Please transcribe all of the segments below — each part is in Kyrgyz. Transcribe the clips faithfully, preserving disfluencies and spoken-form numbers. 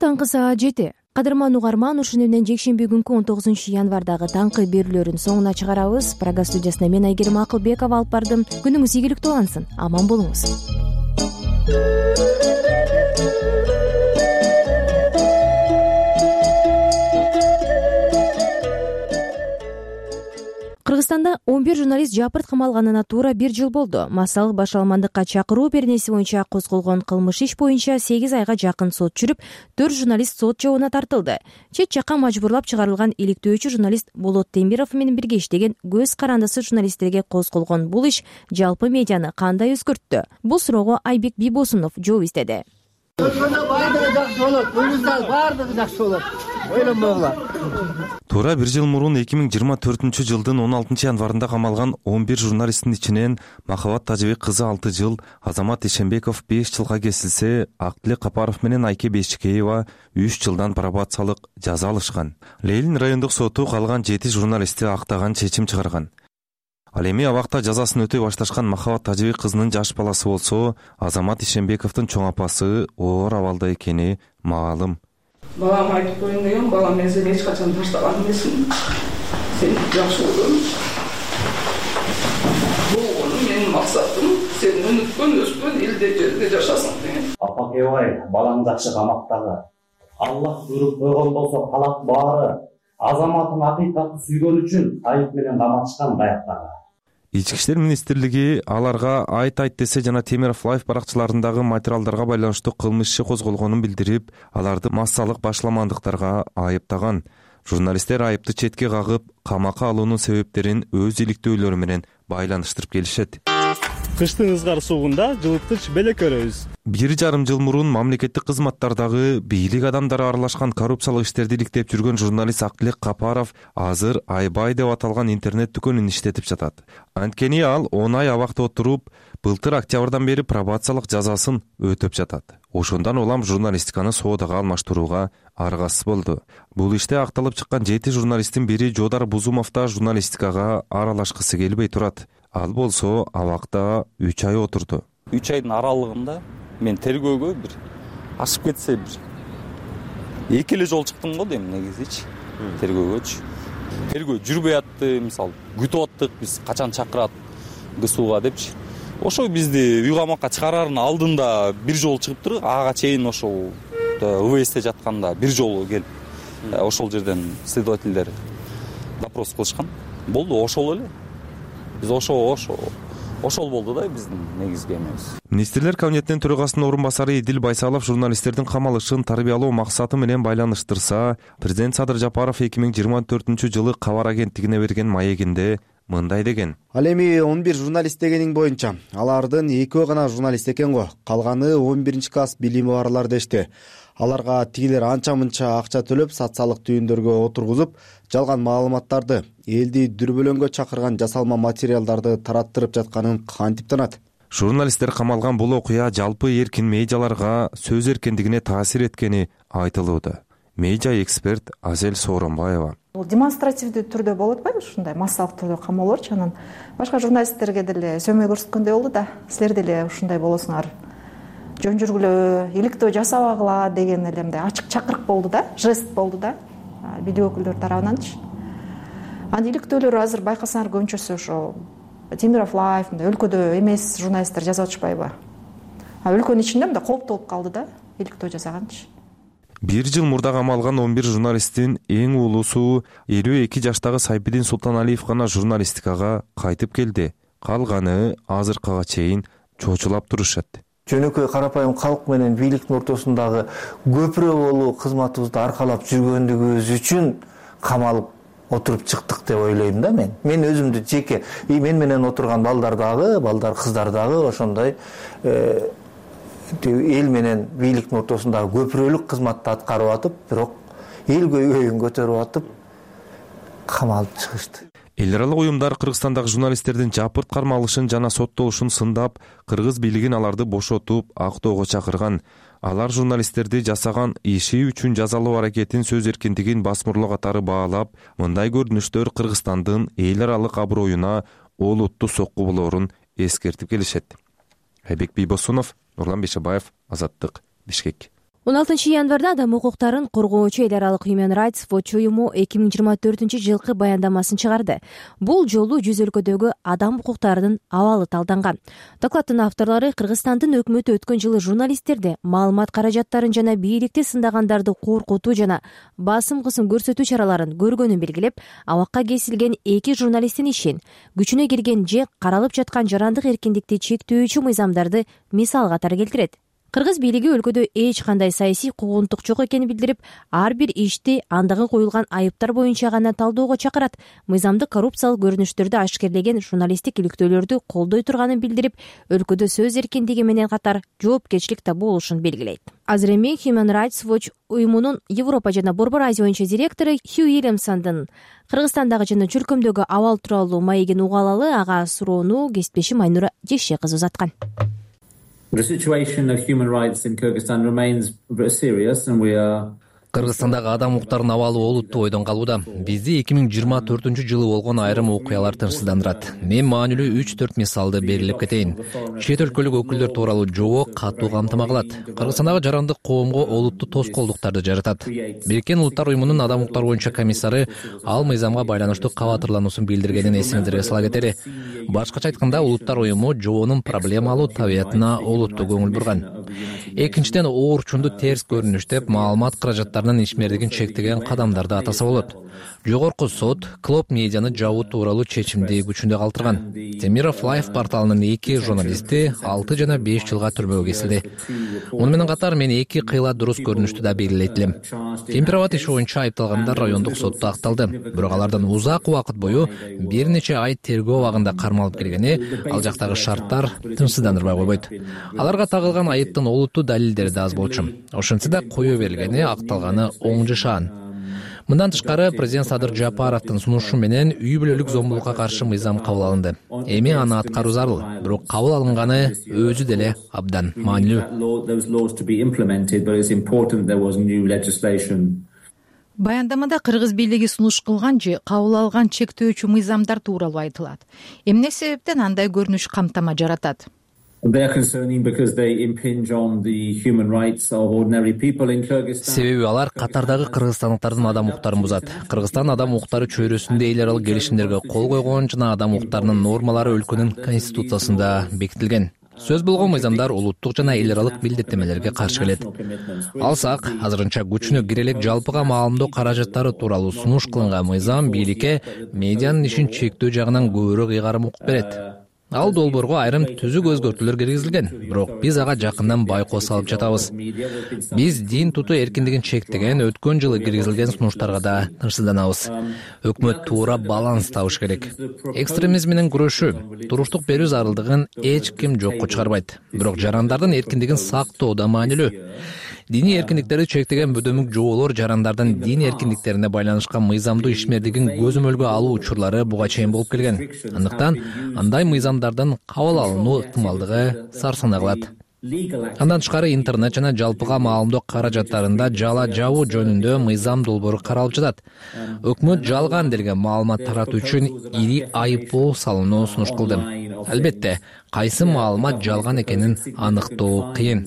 таңкы саат жети. Кадырман угарман, ушуну менен жекшемби күнкү он тогузунчу январдагы таңкы берүүлөрүн соңуна чыгарабыз. Программа студиясына мен Айгерим Акылбекова алып бардым. Күнүңүз ийгиликтүү улансын. Аман болуңуз. Кыргызстанда он бир журналист жапырт камалганына туура бир жыл болду. Массалык башаламандыкка чакыруу беренеси боюнча козголгон кылмыш иш боюнча сегиз айга жакын сот жүрүп, төрт журналист сот жообуна тартылды. Чет жакка мажбурлап чыгарылган иликтөөчү журналист Болот Темиров менен бирге иштеген көз карандысы журналисттерге козголгон бул иш жалпы медианы кандай өзгөрттү? Бул суроого Айбек Бийбосунов жооп издеди. Бардыгы жакшы болот, буюрсаңыз бардыгы жакшы болот. Ойлонмогула. Туура бир жыл мурун эки миң жыйырма төртүнчү жылдын он алтынчы январында камалган он бир журналисттин ичинен Махабат Тажыбек кызы алты жыл, Азамат Ишенбеков беш жылга кесилсе, Актилек Капаров менен Айке Бешикеева үч жылдан пробациялык жаза алышкан. Лейлин райондук соту калган жети журналистти актаган чечим чыгарган. Ал эми абакта жазасын өтөй башташкан Махабат Тажыбек кызынын жаш баласы болсо, Азамат Ишенбековдун чоң апасы оор абалда экени маалым. Балам айтып коеюн деген, балам мен сени эч качан таштаган эмесмин. Сени жакшы көрөм. Болгону менин максатым сени өнүткөн, өскөн элде жерде жашасын деген. Апа кебай, балаң жакшы камактагы. Аллах буйруп койгон болсо калат баары. Азаматын акыйкатты сүйгөн үчүн айып менен каматышкан даяктагы. Ички иштер министрлиги аларга айт айт десе жана Темиров лайф баракчаларындагы материалдарга байланыштуу кылмыш иши козголгонун билдирип, аларды массалык башаламандыктарга айыптаган. Журналисттер айыпты четке кагып, камакка алуунун себептерин өз иликтөөлөрү менен байланыштырып келишет. Кыштын ызгар суугунда жылыткыч белек өрөбүз. Бир жарым жыл мурун мамлекеттик кызматтардагы бийлик адамдары аралашкан коррупциялык иштерди иликтеп жүргөн журналист Актилек Капаров азыр Айбай деп аталган интернет дүкөнүн иштетип жатат. Анткени ал он ай абакта отуруп, былтыр октябрдан бери пробациялык жазасын өтөп жатат. Ошондон улам журналистиканы соодага алмаштырууга аргасыз болду. Бул иште акталып чыккан жети журналисттин бири Жодар Бузумов да журналистикага аралашкысы келбей турат. Ал болсо абакта үч ай отурду. үч айдын аралыгында мен тергөөгө бир ашып кетсе бир эки эле жолу чыктым го дейм негизичи тергөөгөчү. Тергөө жүрбөй атты, мисалы күтүп аттык, биз качан чакырат ГСУга депчи. Ошо бизди үй камакка чыгарардын алдында бир жолу чыгыптыр, ага чейин ошол ВВСте жатканда бир жолу келип ошол жерден следовательдер допрос кылышкан. Болду, ошол эле. Биз ошо ошо ошол болду да биздин негизги эмебиз. Министрлер кабинетинин төрагасынын орун басары Идил Байсалов журналисттердин камалышын тарбиялоо максаты менен байланыштырса, президент Садыр Жапаров эки миң жыйырма төртүнчү жылы кабар агенттигине берген маегинде мындай деген. Ал эми он бир журналист дегениң боюнча, алардын экөө гана журналист экен го. Калганы он биринчи класс билими барлар дешти. Аларга тигилер анча-мынча акча төлөп, социалдык түйүндөргө отургузуп, жалган маалыматтарды, элди дүрбөлөңгө чакырган жасалма материалдарды тараттырып жатканын кантип танат? Журналисттер камалган бул окуя жалпы эркин медиаларга сөз эркиндигине таасир эткени айтылууда. Медиа эксперт Азел Сооронбаева. Бул демонстративдүү түрдө болуп атпайбы ушундай массалык түрдө камоолорчу, анан башка журналисттерге деле сөмөй көрсөткөндөй болду да. Силер деле ушундай болосуңар. Жөн жүргүлө, иликтөө жасабагыла деген эле мындай ачык чакырык болду да, жест болду да. Бийлик өкүлдөрү тарабынанчы. Анан иликтөөлөр азыр байкасаңар көбүнчөсү ошо Темиров лайф, өлкөдө эмес журналисттер жазып атышпайбы? А өлкөнүн ичинде мындай кооптуу болуп калды да, иликтөө жасаганчы. Бир жыл мурда камалган он бир журналисттин эң улуусу элүү эки жаштагы Сайпидин Султаналиев гана журналистикага кайтып келди. Калганы азыркыга чейин чочулап турушат. Жөнөкөй карапайым калк менен бийликтин ортосундагы көпүрө болуу кызматыбызды аркалап жүргөндүгүбүз үчүн камалып отуруп чыктык деп ойлойм да мен. Мен өзүмдү жеке, и мен менен отурган балдар дагы, балдар кыздар дагы ошондой эл менен бийликтин ортосундагы көпүрөлүк кызматты аткарып атып, бирок эл көйгөйүн көтөрүп атып камалып чыгышты. Эл аралык уюмдар Кыргызстандагы журналисттердин жапырт кармалышын жана соттолушун сындап, кыргыз бийлигин аларды бошотуп, актоого чакырган. Алар журналисттерди жасаган иши үчүн жазалоо аракетин, сөз эркиндигин басмырлоо катары баалап, мындай көрүнүштөр Кыргызстандын эл аралык аброюна олуттуу сокку болоорун эскертип келишет. Айбек Бийбосунов, Нурлан Бейшебаев, Азаттык, Бишкек. он алтынчы январда адам укуктарын коргоочу эл аралык Human Rights Watch уюму эки миң жыйырма төртүнчү жылкы баяндамасын чыгарды. Бул жолу жүз өлкөдөгү адам укуктарынын абалы талданган. Докладдын авторлору Кыргызстандын өкмөтү өткөн жылы журналисттерди маалымат каражаттарын жана бийликти сындагандарды коркутуу жана басым кысым көрсөтүү чараларын көргөнүн белгилеп, абакка кесилген эки журналисттин ишин, күчүнө кирген же каралып жаткан жарандык эркиндикти чектөөчү мыйзамдарды мисал катары келтирет. Кыргыз бийлиги өлкөдө эч кандай саясий куугунтук жок экенин билдирип, ар бир ишти андагы коюлган айыптар боюнча гана талдөөгө чакырат. Мыйзамдык коррупциялык көрүнүштөрдү ашкерлеген журналисттик иликтөөлөрдү колдой турганын билдирип, өлкөдө сөз эркиндиги менен катар жоопкерчилик да болушун белгилейт. Азыр эми Human Rights Watch уюмунун Европа жана Борбор Азия боюнча директору Хью Уильямсондун Кыргызстандагы жана чөлкөмдөгү абал тууралуу маегин угалалы ага суроону кесиптешим Айнура Жеше кызы узаткан. The situation of human rights in Kyrgyzstan remains very serious and we are Кыргызстандагы адам укуктарынын абалы олуттуу ойдон калууда. Бизди эки миң жыйырма төртүнчү жылы болгон айрым окуялар тынчсыздандырат. Мен маанилүү үч төрт мисалды берилип кетейин. Чет өлкөлүк өкүлдөр тууралуу жобо катуу камтама кылат. Кыргызстандагы жарандык коомго олуттуу тоскоолдуктарды жаратат. Бириккен Улуттар уюмунун адам укуктары боюнча комиссары ал мыйзамга байланыштуу кабатырлануусун билдиргенин эсиңиздерге сала кетели. Башкача айтканда, Улуттар уюму жобонун проблемалуу табиятына олуттуу көңүл бурган. Экинчиден, оорчунду терс көрүнүштеп, маалымат каражаттарынын ишмердигин чектеген кадамдарды атаса болот. Жогорку сот Клоп медианы жабуу тууралуу чечимди күчүндө калтырган. Темиров Лайф порталынын эки журналисти алты жана беш жылга түрмөгө кесилди. Муну менен катар мен эки кыйла дурус көрүнүштү да белгилейт элем. Темпироват иши боюнча айыпталгандар райондук сотто акталды. Бирок алардан узак убакыт бою бир нече ай тергөө абагында кармалып келгени ал жактагы шарттар тынчсыздандырбай койбойт. Аларга тагылган айыптын олуттуу далилдери да аз болчу. Ошентсе да кое бергени, акталганы оң жашаан. Мындан тышкары, президент Садыр Жапаровдун сунушу менен үй бүлөлүк зомбулукка каршы мыйзам кабыл алынды. Эми аны аткаруу зарыл, бирок кабыл алынганы өзү деле абдан маанилүү. Баяндамада Кыргыз бийлиги сунуш кылган же кабыл алган чектөөчү мыйзамдар тууралуу айтылат. Эмне себептен андай көрүнүш камтама жаратат? Себеби алар катардагы кыргызстандыктардын адам укуктарын бузат. Кыргызстан адам укуктары чөйрөсүндө эл аралык келишимдерге кол койгон жана адам укуктарынын нормалары өлкөнүн конституциясында бекитилген. Сөз болгон мыйзамдар улуттук жана эл аралык билдирмелерге каршы келет. Алсак, азырынча күчүнө кире элек жалпыга маалымдоо каражаттары тууралуу сунуш кылынган мыйзам бийликке медианын ишин чектөө жагынан көбүрөөк ыйгарым укук берет. Ал долбоорго айрым түзүк өзгөртүүлөр киргизилген, бирок биз ага жакындан байкоо салып жатабыз. Биз дин тутуу эркиндигин чектеген өткөн жылы киргизилген сунуштарга да тынчсызданабыз. Өкмөт туура баланс табыш керек. Экстремизм менен күрөшүү, туруштук берүү зарылдыгын эч ким жокко чыгарбайт. Бирок жарандардын эркиндигин сактоо да маанилүү. Диний эркиндиктерди чектеген бөдөмүк жоболор жарандардын дин эркиндиктерине байланышкан мыйзамдуу ишмердигин көзөмөлгө алуу учурлары буга чейин болуп келген. Андыктан андай мыйзамдардын кабыл алынуу ыктымалдыгы сарсана кылат. Андан тышкары интернет жана жалпыга маалымдоо каражаттарында жала жабуу жөнүндө мыйзам долбоору каралып жатат. Өкмөт жалган делген маалымат таратуу үчүн ири айыппул салууну сунуш кылды. Албетте, кайсы маалымат жалган экенин аныктоо кыйын.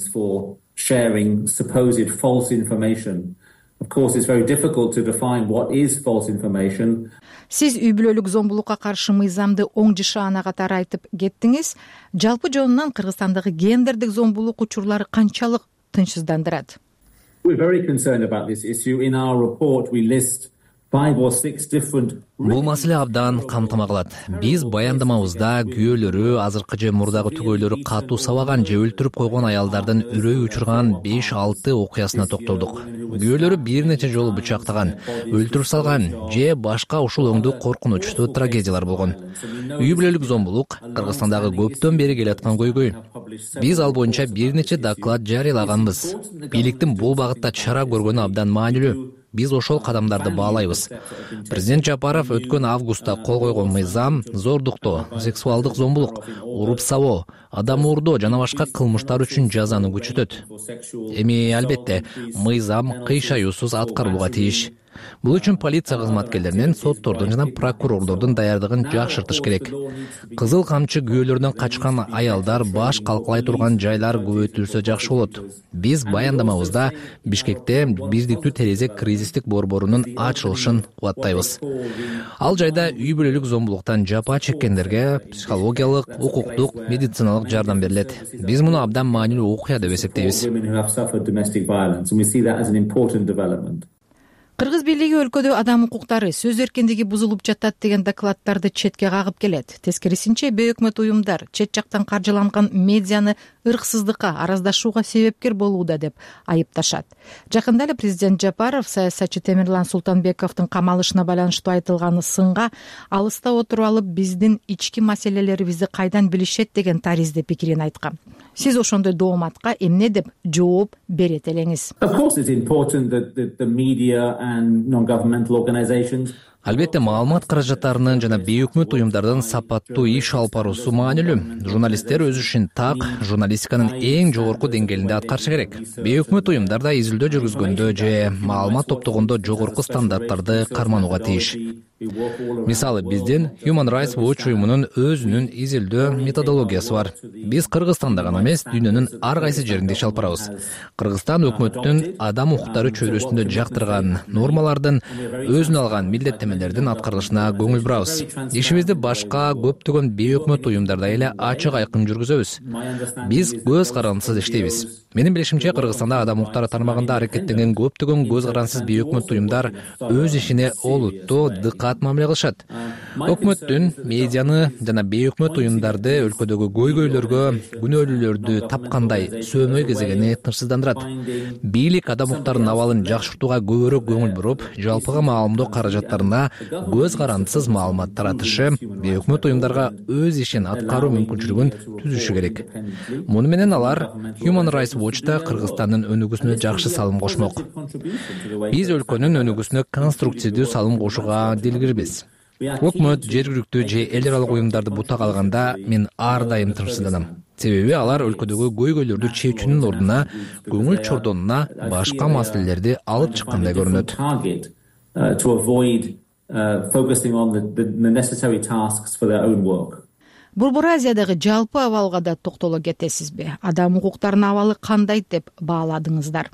Sharing supposed false information. Of course, it's very difficult to define what is false information. Сиз үй бүлөлүк зомбулукка каршы мыйзамды оң жашаана катары айтып кеттиңиз. Жалпы жонунан Кыргызстандагы гендердик зомбулук учурлары канчалык тынчсыздандырат? We're very concerned about this issue. In our report, we list five or six different. Бул маселе абдан камтама кылат. Биз баяндамабызда күйөөлөрү, азыркы же мурдагы түгөйлөрү катуу сабаган же өлтүрүп койгон аялдардын үрөй учурган беш алты окуясына токтолдук. Күйөөлөрү бир нече жолу бычактаган, өлтүрүп салган же башка ушул өңдүү коркунучтуу трагедиялар болгон. Үй бүлөлүк зомбулук Кыргызстандагы көптөн бери келаткан көйгөй. Биз ал боюнча бир нече доклад жарыялаганбыз. Бийликтин бул багытта чара көргөнү абдан маанилүү. Биз ошол кадамдарды баалайбыз. Президент Жапаров өткөн августта кол койгон мыйзам зордуктоо, сексуалдык зомбулук, уруп сабоо, адам уурдоо жана башка кылмыштар үчүн жазаны күчөтөт. Эми албетте мыйзам кыйшаюусуз аткарылууга тийиш. Бул үчүн полиция кызматкерлеринин, соттордун жана прокурорлордун даярдыгын жакшыртыш керек. Кызыл камчы күйөөлөрүнөн качкан аялдар баш калкалай турган жайлар көбөйтүлсө жакшы болот. Биз баяндамабызда Бишкекте бирдиктүү терезе кризистик борборунун ачылышын кубаттайбыз. Ал жайда үй бүлөлүк зомбулуктан жапа чеккендерге психологиялык, укуктук, медициналык жардам берилет. Биз муну абдан маанилүү окуя деп эсептейбиз. Кыргыз бийлиги өлкөдө адам укуктары, сөз эркиндиги бузулуп жатат деген докладдарды четке кагып келет. Тескерисинче, бейөкмөт уюмдар чет жактан каржыланган медианы ырксыздыкка, араздашууга себепкер болууда деп айыпташат. Жакында эле президент Жапаров саясатчы Темирлан Султанбековдун камалышына байланыштуу айтылган сынга алыста отуруп алып биздин ички маселелерибизди кайдан билишет деген таризде пикирин айткан. Сиз ошондой дооматка эмне деп жооп берет элеңиз? Албетте, маалымат каражаттарынын жана бейөкмөт уюмдардын сапаттуу иш алып баруусу маанилүү. Журналисттер өз ишин так, журналистиканын эң жогорку деңгээлинде аткарышы керек. Бейөкмөт уюмдар да изилдөө жүргүзгөндө же маалымат топтогондо жогорку стандарттарды карманууга тийиш. Мисалы, биздин Human Rights Watch уюмунун өзүнүн изилдөө методологиясы бар. Биз Кыргызстанда гана эмес, дүйнөнүн ар кайсы жеринде иш алып барабыз. Кыргызстан өкмөттүн адам укуктары чөйрөсүндө жактырган нормалардын, өзүнө алган милдеттемелердин аткарылышына көңүл бурабыз. Ишибизди башка көптөгөн бейөкмөт уюмдардай эле ачык айкын жүргүзөбүз. Биз көз карандысыз иштейбиз. Менин билишимче, Кыргызстанда адам укуктары тармагында аракеттенген көптөгөн көз карандысыз бейөкмөт уюмдар өз ишине олуттуу, дыкат мамиле кылышат. Өкмөттүн медианы жана бейөкмөт уюмдарды өлкөдөгү көйгөйлөргө, күнөөлүүлөрдү тапкандай сөөмөй кезегени тынчсыздандырат. Бийлик адам укуктарынын абалын жакшыртууга көбүрөөк көңүл буруп, жалпыга маалымдоо каражаттарына көз карандысыз маалымат таратышы, бейөкмөт уюмдарга өз ишин аткаруу мүмкүнчүлүгүн түзүшү керек. Муну менен алар Human Rights Watch'та Кыргызстандын өнүгүүсүнө жакшы салым кошмок. Биз өлкөнүн өнүгүүсүнө конструктивдүү салым кошууга дилгирбиз. Өкмөт, жергиликтүү же эл аралык уюмдарды бутак алганда мен ар дайым тынчсызданам. Себеби алар өлкөдөгү көйгөйлөрдү чечүүнүн ордуна көңүл чордонуна башка маселелерди алып чыккандай көрүнөт. Борбор Азиядагы жалпы абалга да токтоло кетесизби? Адам укуктарынын абалы кандай деп бааладыңыздар?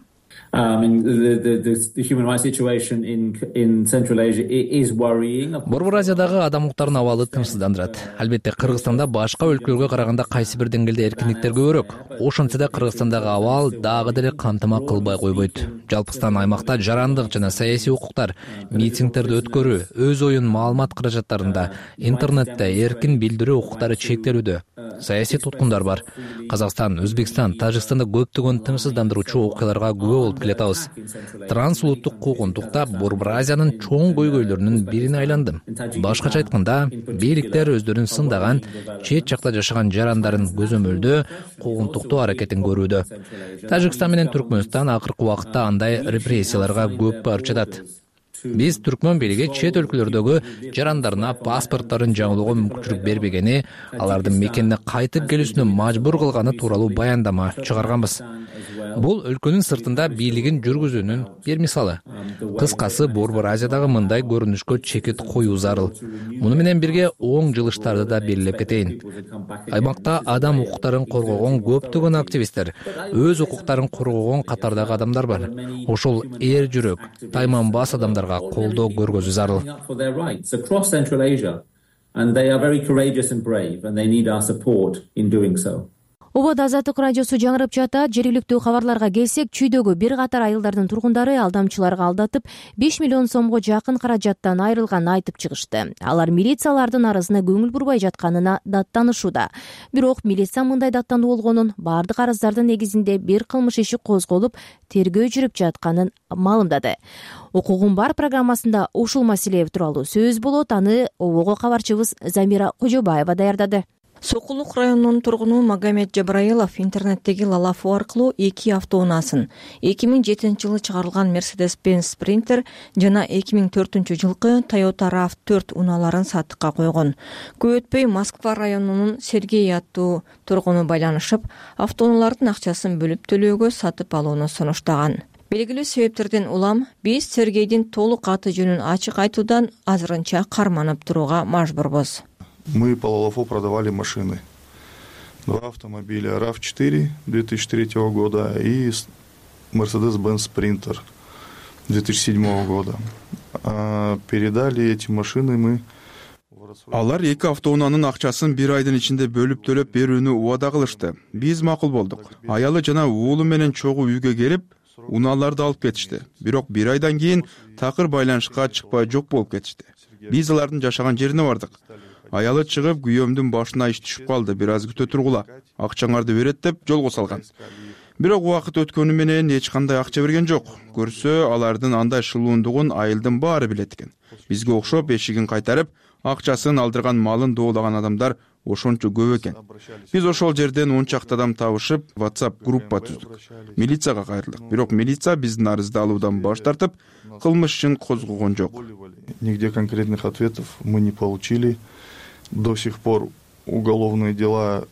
Борбор Азиядагы адам укуктарынын абалы тынчсыздандырат. Албетте, Кыргызстанда башка өлкөлөргө караганда кайсы бир деңгээлде эркиндиктер көбүрөөк. Ошентсе да Кыргызстандагы абал дагы деле камтыма кылбай койбойт. Жалпыстан аймакта жарандык жана саясий укуктар, митингдерди өткөрүү, өз оюн маалымат каражаттарында, интернетте эркин билдирүү укуктары чектелүүдө. Саясий туткундар бар. Казакстан, Өзбекстан, Тажикстанда көптөгөн тынчсыздандыруучу окуяларга күбө болуп келатабыз. Трансулуттук куугунтукта Борбор Азиянын чоң көйгөйлөрүнүн бирине айландым. Башкача айтканда, бийликтер өздөрүн сындаган, чет жакта жашаган жарандарын көзөмөлдөө, куугунтуктоо аракетин көрүүдө. Тажикстан менен Түркмөнстан акыркы убакытта андай репрессияларга көп барып жатат. Биз түркмөн бийлиги чет өлкөлөрдөгү жарандарына паспорттарын жаңылоого мүмкүнчүлүк бербегени, алардын мекенине кайтып келүүсүнө мажбур кылганы тууралуу баяндама чыгарганбыз. Бул өлкөнүн сыртында бийлигин жүргүзүүнүн бир мисалы. Кыскасы, Борбор Азиядагы мындай көрүнүшкө чекит коюу зарыл. Муну менен бирге оң жылыштарды да белгилеп кетейин. Аймакта адам укуктарын коргогон көптөгөн активисттер, өз укуктарын коргогон катардагы адамдар бар. Ошол эр жүрөк, тайманбас адамдарга колдоо көргөзүү зарыл. Ободо Азаттык радиосу жаңырып жатат. Жергиликтүү кабарларга келсек, Чүйдөгү бир катар айылдардын тургундары алдамчыларга алдатып беш миллион сомго жакын каражаттан айрылганын айтып чыгышты. Алар милициялардын арызына көңүл бурбай жатканына даттанышууда. Бирок милиция мындай даттануу болгонун, бардык арыздардын негизинде бир кылмыш иши козголуп, тергөө жүрүп жатканын маалымдады. Укугум бар программасында ушул маселе тууралуу сөз болот. Аны Обого кабарчыбыз Замира Кожобаева даярдады. Сокулук районунун тургуну Магомед Жабраилов интернеттеги Лалафу аркылуу эки автоунаасын, эки миң жетинчи жылы чыгарылган Mercedes-Benz Sprinter жана эки миң төртүнчү жылкы Toyota рав төрт унааларын сатыкка койгон. Көп өтпөй Москва районунун Сергей аттуу тургуну байланышып, автоунаалардын акчасын бөлүп төлөөгө сатып алууну сунуштаган. белгилүү себептерден улам биз Сергейдин толук аты жөнүн ачык айтуудан азырынча карманып турууга мажбурбуз. Мы по Лалафо продавали машины. Два автомобиля рав четыре две тысячи третьего года и Mercedes-Benz Sprinter две тысячи седьмого года. А передали эти машины мы. Алар эки автоунаанын акчасын бир айдын ичинде бөлүп төлөп берүүнү убада кылышты. Биз макул болдук. Аялы жана уулу менен чогуу үйгө келип, унааларды алып кетишти. Бирок бир айдан кийин такыр байланышка чыкпай жок болуп кетишти. Биз алардын жашаган жерине бардык. Аялы чыгып, күйөөмдүн башына иш түшүп калды. Бир аз күтө тургула. Акчаңарды берет деп жолго салган. Бирок убакыт өткөнү менен эч кандай акча берген жок. Көрсө, алардын андай шылуундугун айылдын баары билет экен. Бизге окшоп эшигин кайтарып, акчасын алдырган, малын доолаган адамдар ошончо көп экен. Биз ошол жерден он чакты адам табышып, WhatsApp группа түздүк. Милицияга кайрылдык. Бирок милиция биздин арызды алуудан баш тартып, кылмыш ишин козгогон жок. Нигде конкретных ответов мы не получили. До сих пор уголовные дела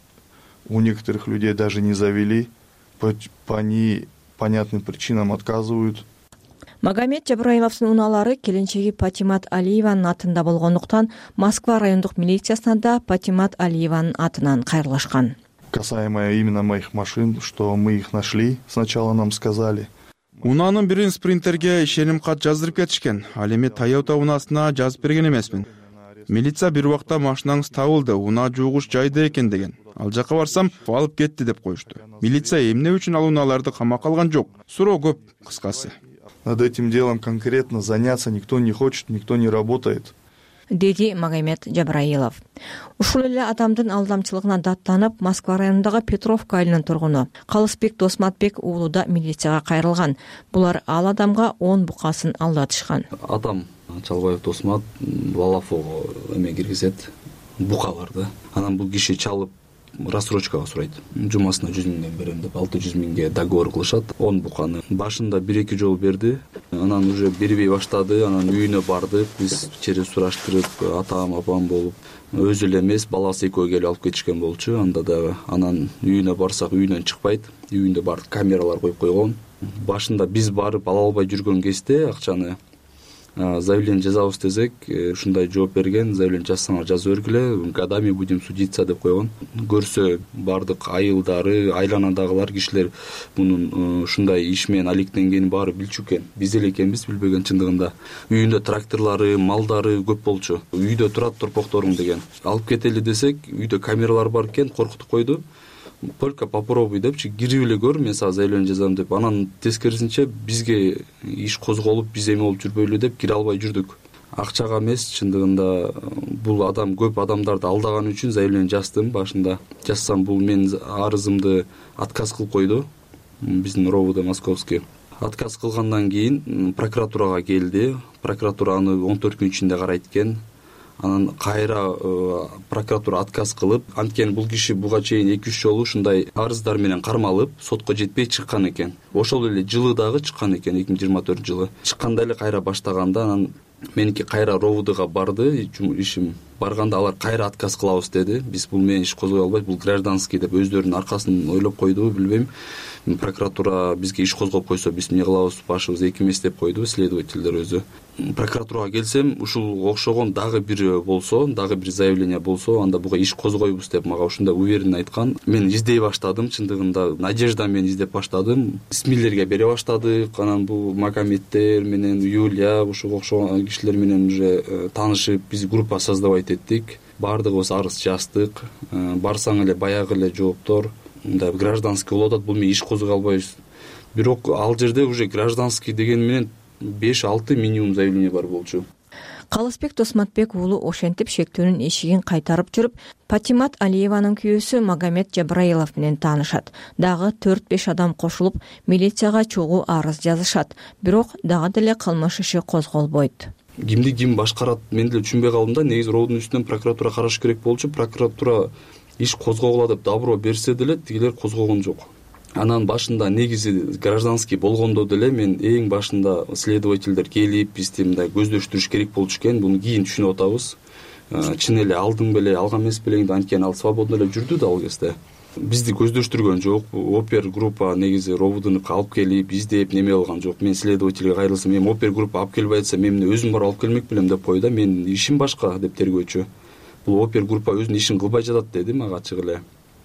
у некоторых людей даже не завели. По, по непонятным причинам отказывают. Магомед Жабраиловдун унаалары келинчеги Патимат Алиеванын атында болгондуктан Москва райондук милициясына да Патимат Алиеванын атынан кайрылышкан. Касаемо именно моих машин, что мы их нашли, сначала нам сказали. Унаанын бирин Спринтерге ишеним кат жаздырып кетишкен. Ал эми Toyota унаасына жазып берген эмесмин. Милиция бир убакта машинаңыз табылды, унаа жуугуш жайда экен деген. Ал жака барсам, алып кетти деп коюшту. Милиция эмне үчүн ал унааларды камакка алган жок? Суроо көп, кыскасы. Над этим делом конкретно заняться никто не хочет, никто не работает. Деди Магомед Жабраилов. Ушул эле адамдын алдамчылыгына даттанып, Москва районундагы Петровка айылынын тургуну Калысбек Досматбек уулу да милицияга кайрылган. Булар ал адамга он букасын алдатышкан. Адам Чалбаев Досмат Лалафого эме киргизет, букаларды. Анан бул киши чалып рассрочкага сурайт. Жумасына жүз миңден берем деп алты жүз миңге договор кылышат. он буканы башында бир эки жолу берди. Анан уже бербей баштады. Анан үйүнө бардык. Биз чери сураштырып, атам, апам болуп, өзү эле эмес, баласы экөө келип алып кетишкен болчу. Анда дагы анан үйүнө барсак үйүнөн чыкпайт. Үйүндө бар камералар коюп койгон. Башында биз барып ала албай жүргөн кезде акчаны заявление жазабыз десек, ушундай жооп берген, заявление жазсаңар жазып бергиле, годами будем судиться деп койгон. Көрсө бардык айылдары, айланадагылар кишилер мунун ушундай иш менен алектенгенин баары билчү экен. Биз эле экенбиз билбеген чындыгында. Үйүндө тракторлары, малдары көп болчу. Үйдө турат торпокторуң деген. Алып кетели десек, үйдө камералар бар экен, коркутуп койду. Только попробуй депчи, кирип эле көр, мен сага заявление жазам деп. Анан тескерисинче бизге иш козголуп, биз эме болуп жүрбөйлү деп кире албай жүрдүк. Акчага эмес, чындыгында бул адам көп адамдарды алдаган үчүн заявление жаздым башында. Жазсам бул мен арызымды отказ кылып койду. Биздин РОВД Московский. Отказ кылгандан кийин прокуратурага келди. Прокуратура аны он төрт күн ичинде карайт экен. Анан кайра прокуратура отказ кылып, анткени бул киши буга чейин эки үч жолу ушундай арыздар менен кармалып, сотко жетпей чыккан экен. Ошол эле жылы дагы чыккан экен, эки миң жыйырма төртүнчү жылы. Чыкканда эле кайра баштаганда анан меники кайра РОВДга барды, ишим барганда алар кайра отказ кылабыз деди. Биз бул менен иш козгой албайт, бул гражданский деп өздөрүнүн аркасын ойлоп койду, билбейм. Прокуратура бизге иш козгоп койсо биз эмне кылабыз, башыбыз эки эмес деп койду следовательдер өзү. Прокуратурага келсем, ушул окшогон дагы бир болсо, дагы бир заявление болсо, анда буга иш козгойбуз деп мага ушундай уверенно айткан. Мен издей баштадым, чындыгында надежда менен издеп баштадым. Исмилерге бере баштадык. Анан бул Магомедтер менен Юлия, ушуга окшогон кишилер менен уже таанышып, биз группа создавать эттик. Бардыгыбыз арыз жаздык. Барсаң эле баягы эле жооптор, мындай гражданский болуп атат, бул мен иш козгой албайбыз. Бирок ал жерде уже гражданский деген менен беш алты минимум заявление бар болчу. Калысбек Досматбек уулу ошентип шектөөнүн эшигин кайтарып жүрүп, Патимат Алиеванын күйөөсү Магомед Жабраилов менен таанышат. Дагы төрт беш адам кошулуп, милицияга чогуу арыз жазышат. Бирок дагы деле кылмыш иши козголбойт. Кимди ким башкарат, мен деле түшүнбөй калдым да. Негизи РОВДун үстүнөн прокуратура караш керек болчу. Прокуратура иш козгогула деп добро берсе деле, тигилер козгогон жок. Анан башында негизи гражданский болгондо деле мен эң башында следовательдер келип, бизди мындай көздөштүрүш керек болчу экен. Буну кийин түшүнүп атабыз. Чын эле алдым беле, алган эмес беле, анткени ал свободно эле жүрдү да ал кезде. бизди көздөштүргөн жок. Опер группа негизи робудунуп алып келип издеп неме кылган жок. Мен следовательге кайрылсам, эми опер группа алып келбей атса, мен өзүм барып алып келмек белем деп койду. Мен ишим башка деп тергөөчү. Бул опер группа өзүнүн ишин кылбай жатат деди мага ачык эле.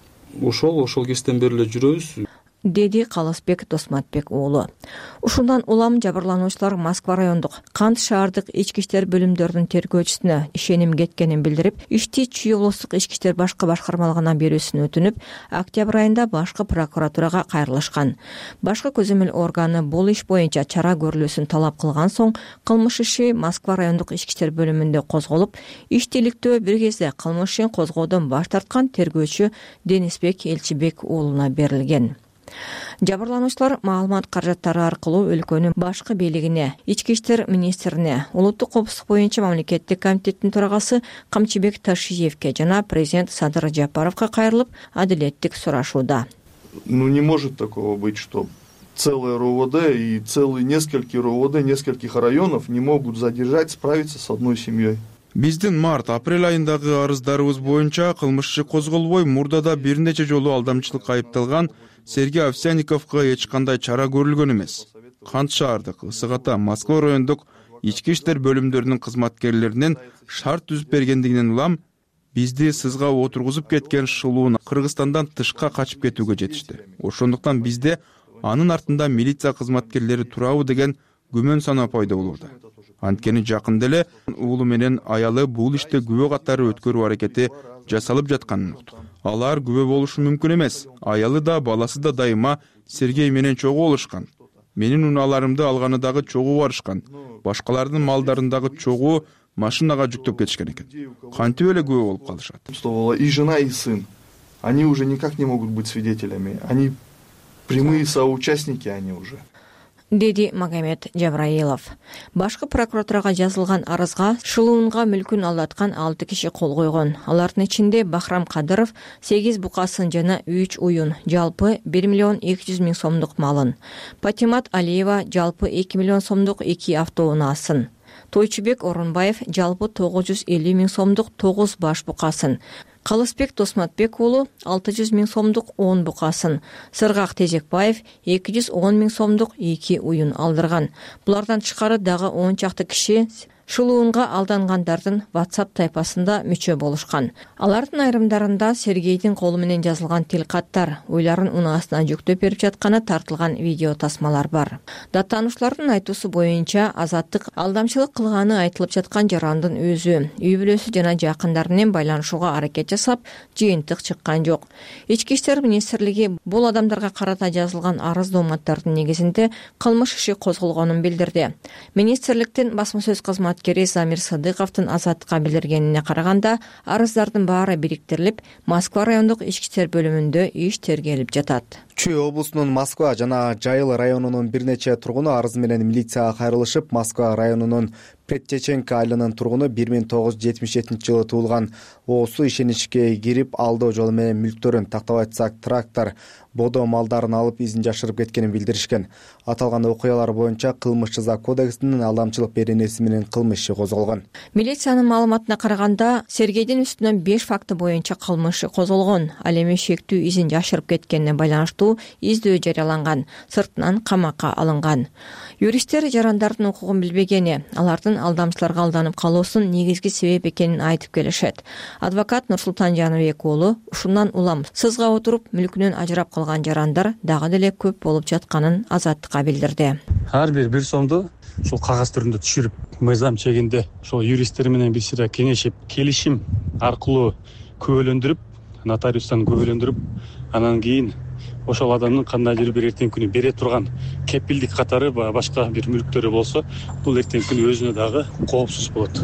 Ошол ошол кезден бери эле жүрөбүз, деди Калысбек Досматбек уулу. Ушундан улам жабырлануучулар Москва райондук Кант шаардык ички иштер бөлүмдөрүнүн тергөөчүсүнө ишеним кеткенин билдирип, ишти Чүй облустук ички иштер башкы башкармалыгына берүүсүн өтүнүп, октябрь айында башкы прокуратурага кайрылышкан. Башкы көзөмөл органы бул иш боюнча чара көрүлүүсүн талап кылган соң, кылмыш иши Москва райондук ички иштер бөлүмүндө козголуп, ишти иликтөө бир кезде кылмыш ишин козгоодон баш тарткан тергөөчү Денисбек Элчибек уулуна берилген. Жабырлануучулар маалымат каражаттары аркылуу өлкөнүн башкы бийлигине, ички иштер министрине, улуттук коопсуздук боюнча мамлекеттик комитеттин төрагасы Камчыбек Ташиевке жана президент Садыр Жапаровго кайрылып, адилеттик сурашууда. Ну не может такого быть, что целое РОВД и целые несколько РОВД нескольких районов не могут задержать, справиться с одной семьей. Биздин март-апрель айындагы арыздарыбыз боюнча кылмыш иши козголбой, мурдада бир нече жолу алдамчылыкка айыпталган Сергей Овсянниковго эч кандай чара көрүлгөн эмес. Кант шаардык, Ысык Ата, Москва райондук ички иштер бөлүмдөрүнүн кызматкерлеринин шарт түзүп бергендигинен улам бизди сызга отургузуп кеткен шылуун Кыргызстандан тышка качып кетүүгө жетишти. Ошондуктан бизде анын артында милиция кызматкерлери турабы деген күмөн санаа пайда болууда. Анткени жакында эле уулу менен аялы бул иште күбө катары өткөрүү аракети жасалып жатканын уктук. Алар күбө болушу мүмкүн эмес. Аялы да, баласы да дайыма Сергей менен чогуу болушкан. Менин унааларымды алганы дагы чогуу барышкан. Башкалардын малдарын дагы чогуу машинага жүктөп кетишкен экен. Кантип эле күбө болуп калышат? И жена, и сын. Они уже никак не могут быть свидетелями. Они прямые соучастники, они уже. Деди Магомед Жабраилов. Башкы прокуратурага жазылган арызга шылуунга мүлкүн алдаткан алты киши кол койгон. Алардын ичинде Бахрам Кадыров сегиз букасын жана үч уюн, жалпы бир миллион эки жүз миң сомдук малын. Патимат Алиева жалпы эки миллион сомдук эки автоунаасын. Тойчубек Орунбаев жалпы тогуз жүз элүү миң сомдук тогуз баш букасын. Калысбек Досматбек уулу алты жүз миң сомдук он букасын, Сыргак Тезекбаев эки жүз он миң сомдук эки уюн алдырган. Булардан тышкары дагы он чакты киши шылуунга алдангандардын WhatsApp тайпасында мүчө болушкан. Алардын айрымдарында Сергейдин колу менен жазылган тил каттар, уйларын унаасына жүктөп берип жатканы тартылган видео тасмалар бар. Даттануучулардын айтуусу боюнча азаттык алдамчылык кылганы айтылып жаткан жарандын өзү, үй бүлөсү жана жакындары менен байланышууга аракет жасап, жыйынтык чыккан жок. Ички иштер министрлиги бул адамдарга карата жазылган арыз дооматтардын негизинде кылмыш иши козголгонун билдирди. Министрликтин басма сөз кызматы Замир Садыковдун азаттыкка билдиргенине караганда, арыздардын баары бириктирилип, Москва райондук ички иштер бөлүмүндө иш тергелип жатат. Чүй облусунун Москва жана Жайыл районунун бир нече тургуну арыз менен милицияга кайрылышып, Москва районунун Предчеченко айылынын тургуну бир миң тогуз жүз жетимиш жетинчи жылы туулган оосу ишеничке кирип, алдоо жолу менен мүлктөрүн, тактап айтсак трактор, бодо малдарын алып изин жашырып кеткенин билдиришкен. Аталган окуялар боюнча кылмыш жаза кодексинин алдамчылык беренеси менен кылмыш иши козголгон. Милициянын маалыматына караганда, Сергейдин үстүнөн беш факты боюнча кылмыш иши козголгон. Ал эми шектүү изин жашырып кеткенине байланыштуу издөө жарыяланган, сыртынан камакка алынган. Юристтер жарандардын укугун билбегени, алардын алдамчыларга алданып калуусунун негизги себеп экенин айтып келишет. Адвокат Нурсултан Жаныбек уулу ушундан улам сызга отуруп мүлкүнөн ажырап калган жарандар дагы деле көп болуп жатканын азаттыкка билдирди. Ар бир бир сомду ушул кагаз түрүндө түшүрүп, мыйзам чегинде ошол юристтер менен биз сыра кеңешип, келишим аркылуу күбөлөндүрүп, нотариустан күбөлөндүрүп, анан кийин ошол адамдын кандайдыр бир эртеңки күнү бере турган кепилдик катары башка бир мүлктөрү болсо, бул эртеңки күнү өзүнө дагы коопсуз болот.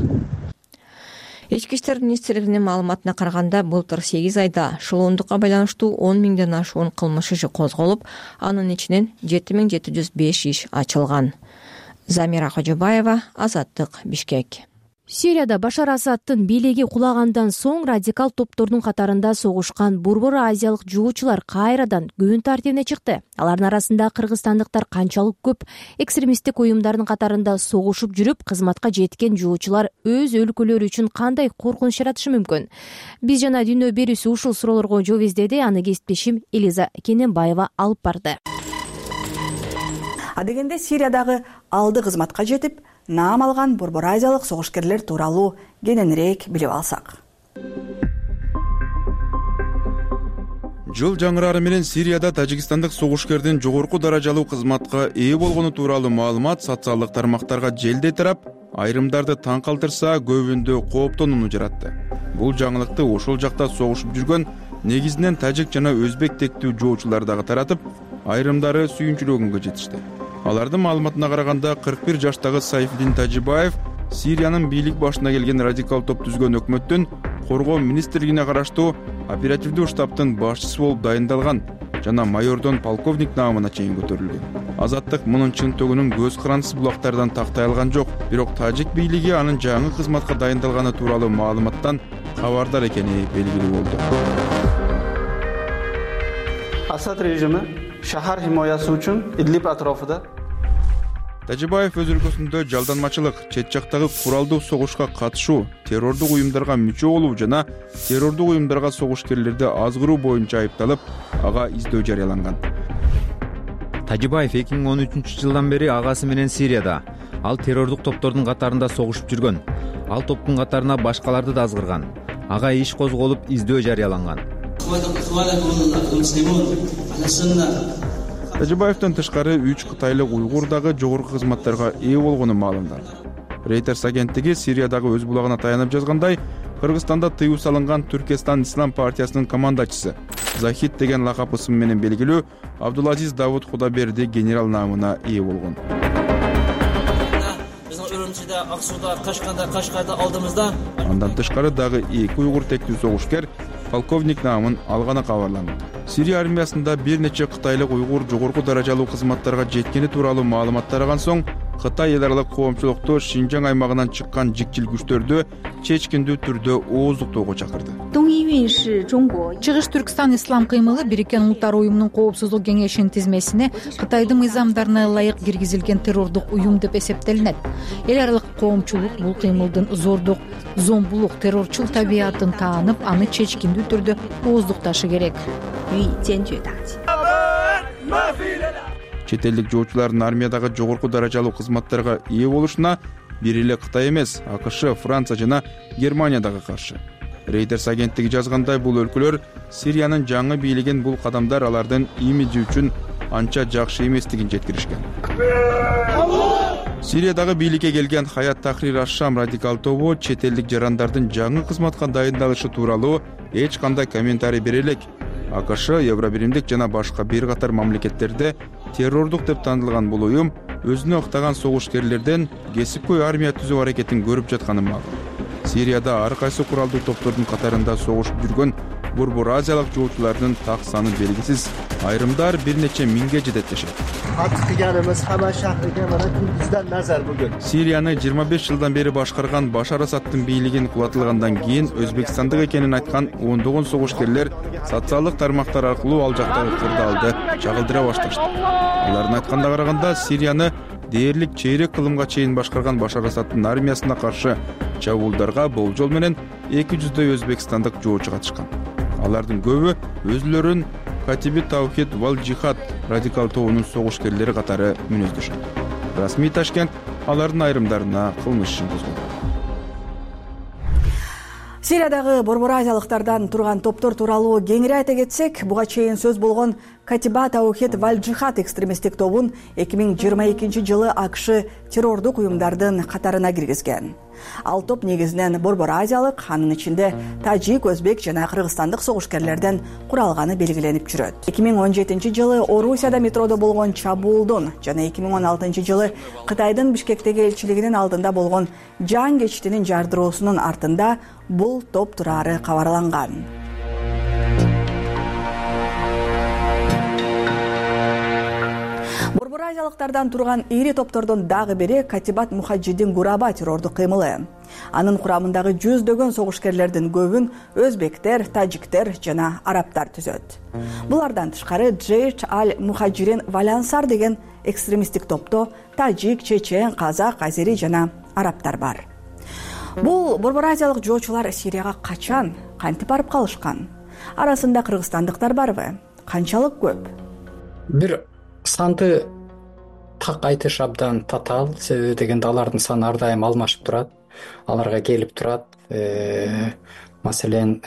Ички иштер министрлигинин маалыматына караганда, былтыр сегиз айда шылуундукка байланыштуу он миңден ашуун кылмыш иши козголуп, анын ичинен жети миң жети жүз беш иш ачылган. Замира Кожобаева, Азаттык, Бишкек. Сирияда Башар Асадтын бийлиги кулагандан соң радикал топтордун катарында согушкан Борбор Азиялык жуучулар кайрадан күн тартибине чыкты. Алардын арасында кыргызстандыктар канчалык көп экстремисттик уюмдардын катарында согушуп жүрүп, кызматка жеткен жуучулар өз өлкөлөрү үчүн кандай коркунуч жаратышы мүмкүн? Биз жана дүйнө берүүсү ушул суроолорго жооп издеди. Аны кесиптешим Элиза Кененбаева алып барды. Адегенде Сириядагы алды кызматка жетип, наам алган Борбор Азиялык согушкерлер тууралуу кененирээк билип алсак. Жыл жаңырары менен Сирияда тажикстандык согушкердин жогорку даражалуу кызматка ээ болгону тууралуу маалымат социалдык тармактарга желдей тарап, айрымдарды таң калтырса, көбүндө кооптонууну жаратты. Бул жаңылыкты ошол жакта согушуп жүргөн негизинен тажик жана өзбек тектүү жоочулар дагы таратып, айрымдары сүйүнчүлөгөнгө жетишти. Алардын маалыматына караганда кырк бир жаштагы Сайфидин Тажибаев Сириянын бийлик башына келген радикал топ түзгөн өкмөттүн коргоо министрлигине караштуу оперативдүү штабтын башчысы болуп дайындалган жана майордон полковник наамына чейин көтөрүлгөн. Азаттык мунун чынтөгүнүн көз карандысыз булактардан тактай алган жок, бирок тажик бийлиги анын жаңы кызматка дайындалганы тууралуу маалыматтан кабардар экени белгилүү болду. Асад режими шахар химоясы үчүн Идлиб атрофунда Тажибаев өз өлкөсүндө жалданмачылык, чет жактагы куралдуу согушка катышуу, террордук уюмдарга мүчө болуу жана террордук уюмдарга согушкерлерди азгыруу боюнча айыпталып, ага издөө жарыяланган. Тажибаев эки миң он үчүнчү жылдан бери агасы менен Сирияда. Ал террордук топтордун катарында согушуп жүргөн. Ал топтун катарына башкаларды да азгырган. Ага иш козголуп, издөө жарыяланган. Тажибаевден тышкары үч кытайлык уйгур дагы жогорку кызматтарга ээ болгону маалымданды. Reuters агенттиги Сириядагы өз булагына таянып жазгандай, Кыргызстанда тыюу салынган Түркестан Ислам партиясынын командачысы Захид деген лакап ысым менен белгилүү Абдулазиз Давуд Худаберди генерал наамына ээ болгон. Аксуда, Кашканда, Кашкарда алдымызда. Андан тышкары дагы эки уйгур тектүү согушкер полковник наамын алганы кабарланды. Сирия армиясында бир нече кытайлык уйгур жогорку даражалуу кызматтарга жеткени тууралуу маалымат тараган соң, Кытай эл аралык коомчулукту Шинжаң аймагынан чыккан жикчил күчтөрдү чечкиндүү түрдө ооздуктоого чакырды. Чыгыш Түркстан ислам кыймылы Бириккен Улуттар уюмунун коопсуздук кеңешинин тизмесине Кытайдын мыйзамдарына ылайык киргизилген террордук уюм деп эсептелинет. Эл аралык коомчулук бул кыймылдын зордук, зомбулук, террорчул табиятын таанып, аны чечкиндүү түрдө ооздукташы керек. Чет элдик жоочулардын армиядагы жогорку даражалуу кызматтарга ээ болушуна бир эле Кытай эмес, АКШ, Франция жана Германия дагы каршы. Reuters агенттиги жазгандай, бул өлкөлөр Сириянын жаңы бийлигин бул кадамдар алардын имиджи үчүн анча жакшы эместигин жеткиришкен. Сириядагы бийликке келген Хаят Тахрир аш-Шам радикал тобу чет элдик жарандардын жаңы кызматка дайындалышы тууралуу эч кандай комментарий бере элек. АКШ, Евробиримдик жана башка бир катар мамлекеттерде террордук деп танылган бул уюм өзүнө ыктаган согушкерлерден кесипкөй армия түзүү аракетин көрүп жатканы макул. Сирияда ар кайсы куралдуу топтордун катарында согушуп жүргөн Борбор Азиялык жоочулардын так саны белгисиз. Айрымдар бир нече миңге жетет дешет. Сирияны жыйырма беш жылдан бери башкарган Башар Асадтын бийлигин кулатылгандан кийин Өзбекстандык экенин айткан ондогон согушкерлер социалдык тармактар аркылуу ал жактагы кырдаалды чагылдыра башташты. Алардын айтканына караганда, Сирияны дээрлик чейрек кылымга чейин башкарган Башар Асадтын армиясына каршы чабуулдарга болжол менен эки жүздөй өзбекстандык жоочу катышкан. Алардын көбү өзүлөрүн Катиби Таухид вал Джихад радикал тобунун согушкерлери катары мүнөздөшөт. Расмий Ташкент алардын айрымдарына кылмыш ишин козгоду. Сириядагы Борбор Азиялыктардан турган топтор тууралуу кеңири айта кетсек, буга чейин сөз болгон Катиба Таухид вал Джихад экстремисттик тобун эки миң жыйырма экинчи жылы АКШ террордук уюмдардын катарына киргизген. Ал топ негизинен Борбор Азиялык, анын ичинде тажик, өзбек жана кыргызстандык согушкерлерден куралганы белгиленип жүрөт. эки миң он жетинчи жылы Орусияда метродо болгон чабуулдун жана эки миң он алтынчы жылы Кытайдын Бишкектеги элчилигинин алдында болгон жан кечитинин жардыроосунун артында бул топ турары кабарланган. Борбор азиялыктардан турган ири топтордун дагы бири Катибат Мухаджидин Гураба террордук кыймылы. Анын курамындагы жүздөгөн согушкерлердин көбүн өзбектер, тажиктер жана арабтар түзөт. Булардан тышкары Джейш аль-Мухаджирин Валянсар деген экстремисттик топто тажик, чечен, казак, азери жана арабтар бар. Бул борбор азиялык жоочулар Сирияга качан, кантип барып калышкан? Арасында кыргызстандыктар барбы? Канчалык көп? Бир санды так айтыш абдан татаал, себеби дегенде алардын саны ар дайым алмашып турат, аларга келип турат. Маселен,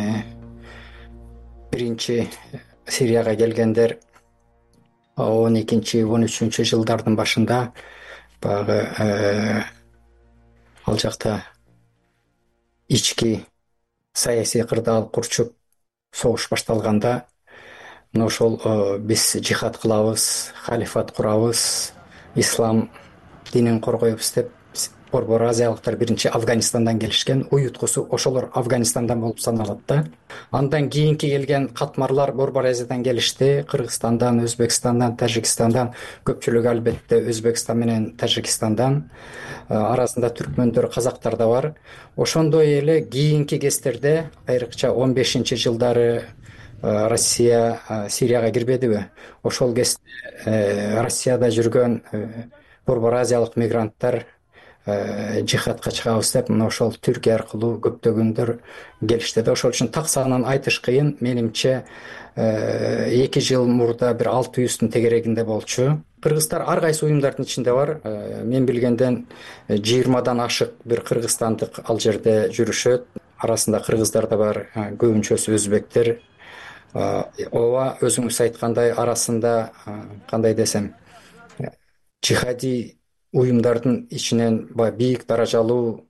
биринчи Сирияга келгендер он экинчи он үчүнчү жылдардын башында баягы ал жакта ички саясий кырдаал курчуп согуш башталганда, мына ошол биз жихад кылабыз, халифат курабыз, ислам динин коргойбуз деп борбор азиялыктар биринчи Афганистандан келишкен. Уюткусу ошолор Афганистандан болуп саналат да. Андан кийинки келген катмарлар борбор азиядан келишти. Кыргызстандан, Өзбекстандан, Тажикстандан, көпчүлүгү албетте Өзбекстан менен Тажикстандан, арасында түркмөндөр, казактар да бар. Ошондой эле кийинки кездерде, айрыкча он бешинчи жылдары Россия Сирияга кирбедиби? Ошол кезде Россияда жүргөн борбор азиялык мигранттар жихадка чыгабыз деп мына ошол Түркия аркылуу көптөгөндөр келишти да. Ошол үчүн так санын айтыш кыйын. Менимче эки жыл мурда бир алты жүздүн тегерегинде болчу. Кыргыздар ар кайсы уюмдардын ичинде бар. Мен билгенден жыйырмадан ашык бир кыргызстандык ал жерде жүрүшөт. Арасында кыргыздар да бар, көбүнчөсү өзбектер. Ооба, өзүңүз айткандай, арасында кандай десем, жихади уюмдардын ичинен бийик даражалуу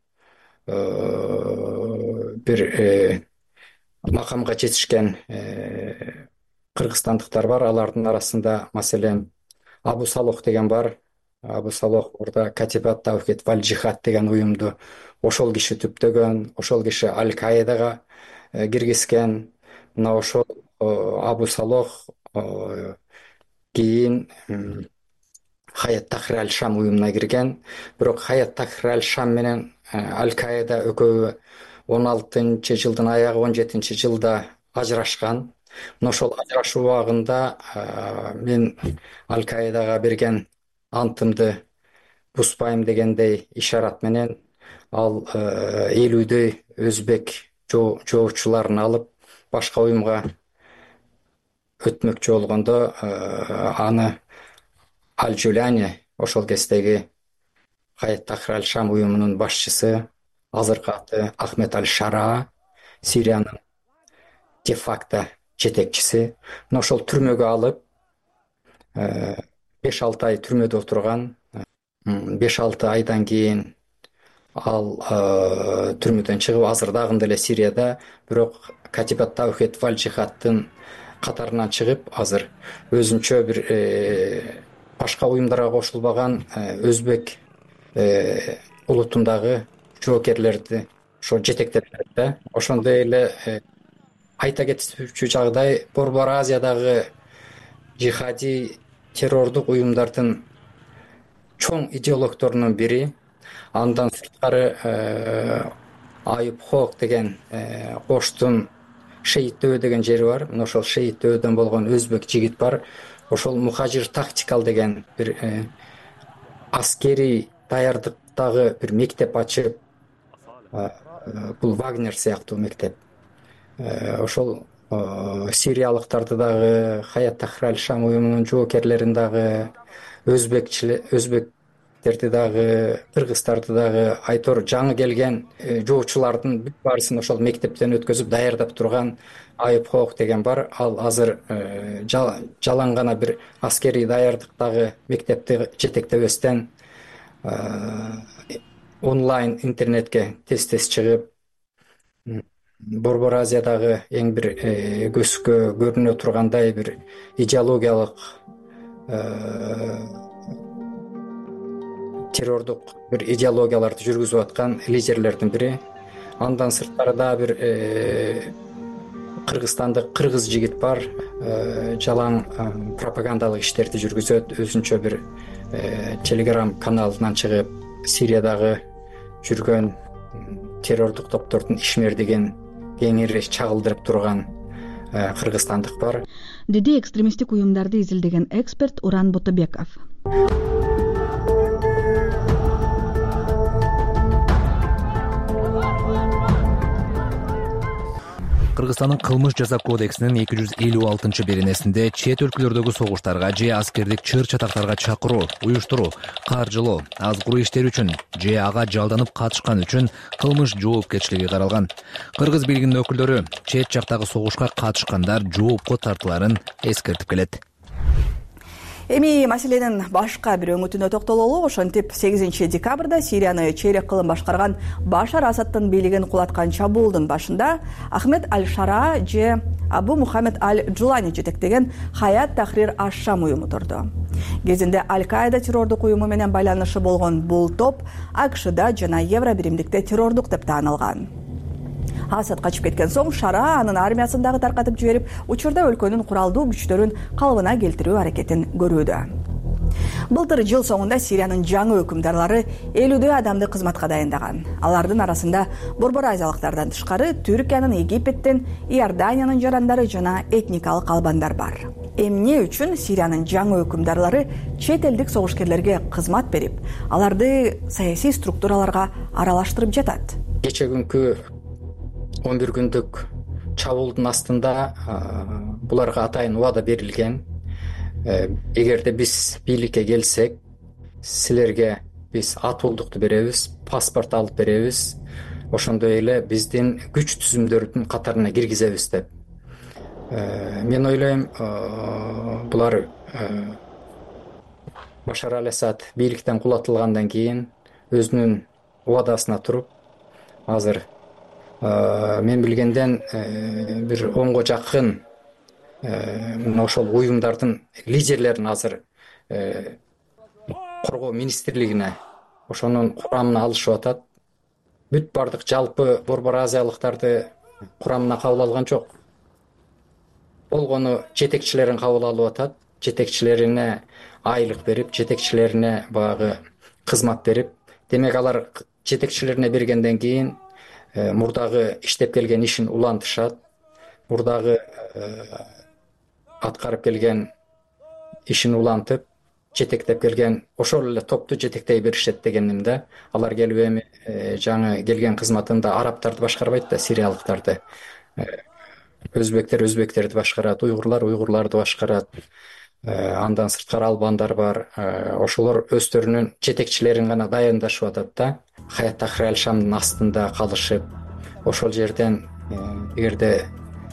бир макамга жетишкен кыргызстандыктар бар. Алардын арасында маселен Абу Салох деген бар. Абу Салох орда Катибат Таухид валь Джихад деген уюмду ошол киши түптөгөн, ошол киши Аль-Каидага киргизген. Мына ошол Абу Салох кийин Хаят Тахрир аль-Шам уюмуна кирген. Бирок Хаят Тахрир аль-Шам менен Аль-Каида экөө он алтынчы жылдын аягы он жетинчи жылда ажырашкан. Мына ошол ажырашуу убагында мен Аль-Каидага берген антымды бузбайм дегендей ишарат менен ал элүүдөй өзбек жоочуларын алып башка уюмга өтмөкчү болгондо аны Аль-Джуляни, ошол кездеги Хаят Тахрир аль-Шам уюмунун башчысы, азыркы аты Ахмед аль-Шара, Сириянын де-факто жетекчиси, мына ошол түрмөгө алып беш алты ай түрмөдө отурган. беш алты айдан кийин ал түрмөдөн чыгып азыр дагы деле Сирияда, бирок Катибат Таухид валь Джихадтын катарынан чыгып азыр өзүнчө бир башка уюмдарга кошулбаган өзбек улутундагы жоокерлерди ошо жетектеп берет да. Ошондой эле айта кетүүчү жагдай, борбор Азиядагы жихади террордук уюмдардын чоң идеологторунун бири. Андан сырткары Айып Хок деген Коштун Шейитдөбө деген жери бар. Мына ошол Шейитдөбөдөн болгон өзбек жигит бар. Ошол Мухажир тактикал деген бир аскери даярдыктагы бир мектеп ачып, бул Вагнер сыяктуу мектеп. Ошол сириялыктарды дагы, Хаят Тахрир аль-Шам уюмунун жоокерлерин дагы, өзбектерди дагы, кыргыздарды дагы, айтор жаңы келген жоочулардын бүт баарысын ошол мектептен өткөзүп даярдап турган Айып Хок деген бар. Ал азыр жалаң гана бир аскерий даярдыктагы мектепти жетектебестен онлайн интернетке тез-тез чыгып, борбор Азиядагы эң бир көзгө көрүнө тургандай бир идеологиялык террордук бир идеологияларды жүргүзүп аткан лидерлердин бири. Андан сырткары дагы бир кыргызстандык кыргыз жигит бар, жалаң пропагандалык иштерди жүргүзөт, өзүнчө бир телеграм каналынан чыгып Сириядагы жүргөн террордук топтордун ишмердигин кеңири чагылдырып турган кыргызстандык бар, деди экстремисттик уюмдарды изилдеген эксперт Уран Ботобеков. Кыргызстандын кылмыш жаза кодексинин эки жүз элүү алтынчы беренесинде чет өлкөлөрдөгү согуштарга же аскердик чыр чатактарга чакыруу, уюштуруу, каржылоо, азгыруу иштери үчүн же ага жалданып катышкан үчүн кылмыш жоопкерчилиги каралган. Кыргыз бийлигинин өкүлдөрү чет жактагы согушка катышкандар жоопко тартыларын эскертип келет. Эми маселенин башка бир өңүтүнө токтололу. Ошентип сегизинчи декабрда Сирияны чейрек кылым башкарган Башар Асадтын бийлигин кулаткан чабуулдун башында Ахмед Аль-Шара же Абу Мухаммед Аль-Джулани жетектеген Хаят Тахрир аш-Шам уюму турду. Кезинде Аль-Каида террордук уюму менен байланышы болгон бул топ АКШда жана Евро биримдикте террордук деп таанылган. Асад качып кеткен соң Шара анын армиясын дагы таркатып жиберип, учурда өлкөнүн куралдуу күчтөрүн калыбына келтирүү аракетин көрүүдө. Былтыр жыл соңунда Сириянын жаңы өкүмдарлары элүүдөй адамды кызматка дайындаган. Алардын арасында Борбор Азиялыктардан тышкары Түркиянын, Египеттен, Иорданиянын жарандары жана этникалык албандар бар. Эмне үчүн Сириянын жаңы өкүмдарлары чет элдик согушкерлерге кызмат берип, аларды саясий структураларга аралаштырып жатат? Кече күнкү он бир күндүк чабуулдун астында буларга атайын убада берилген. Эгерде биз бийликке келсек, силерге биз атуулдукту беребиз, паспорт алып беребиз, ошондой эле биздин күч түзүмдөрдүн катарына киргизебиз деп. Мен ойлойм, булар Башар Аль-Асад бийликтен кулатылгандан кийин өзүнүн убадасына туруп, азыр мен билгенден бир онго жакын ошол уюмдардын лидерлерин азыр коргоо министрлигине ошонун курамына алышып атат. Бүт бардык жалпы Борбор Азиялыктарды курамына кабыл алган жок. Болгону жетекчилерин кабыл алып атат. Жетекчилерине айлык берип, жетекчилерине багы кызмат берип, демек алар жетекчилерине бергенден кийин мурдагы иштеп келген ишин улантышат, мурдагы аткарып келген ишин улантып, жетектеп келген ошол эле топту жетектей беришет дегенимде. Алар келип эми жаңы келген кызматында арабтарды башкарбайт да, сириялыктарды. Өзбектер өзбектерди башкарат, уйгурлар уйгурларды башкарат. Андан сырткары албандар бар. Ошолор өздөрүнүн жетекчилерин гана дайындашып атат да. Хаят Тахрир Аль-Шамдын астында калышып, ошол жерден эгерде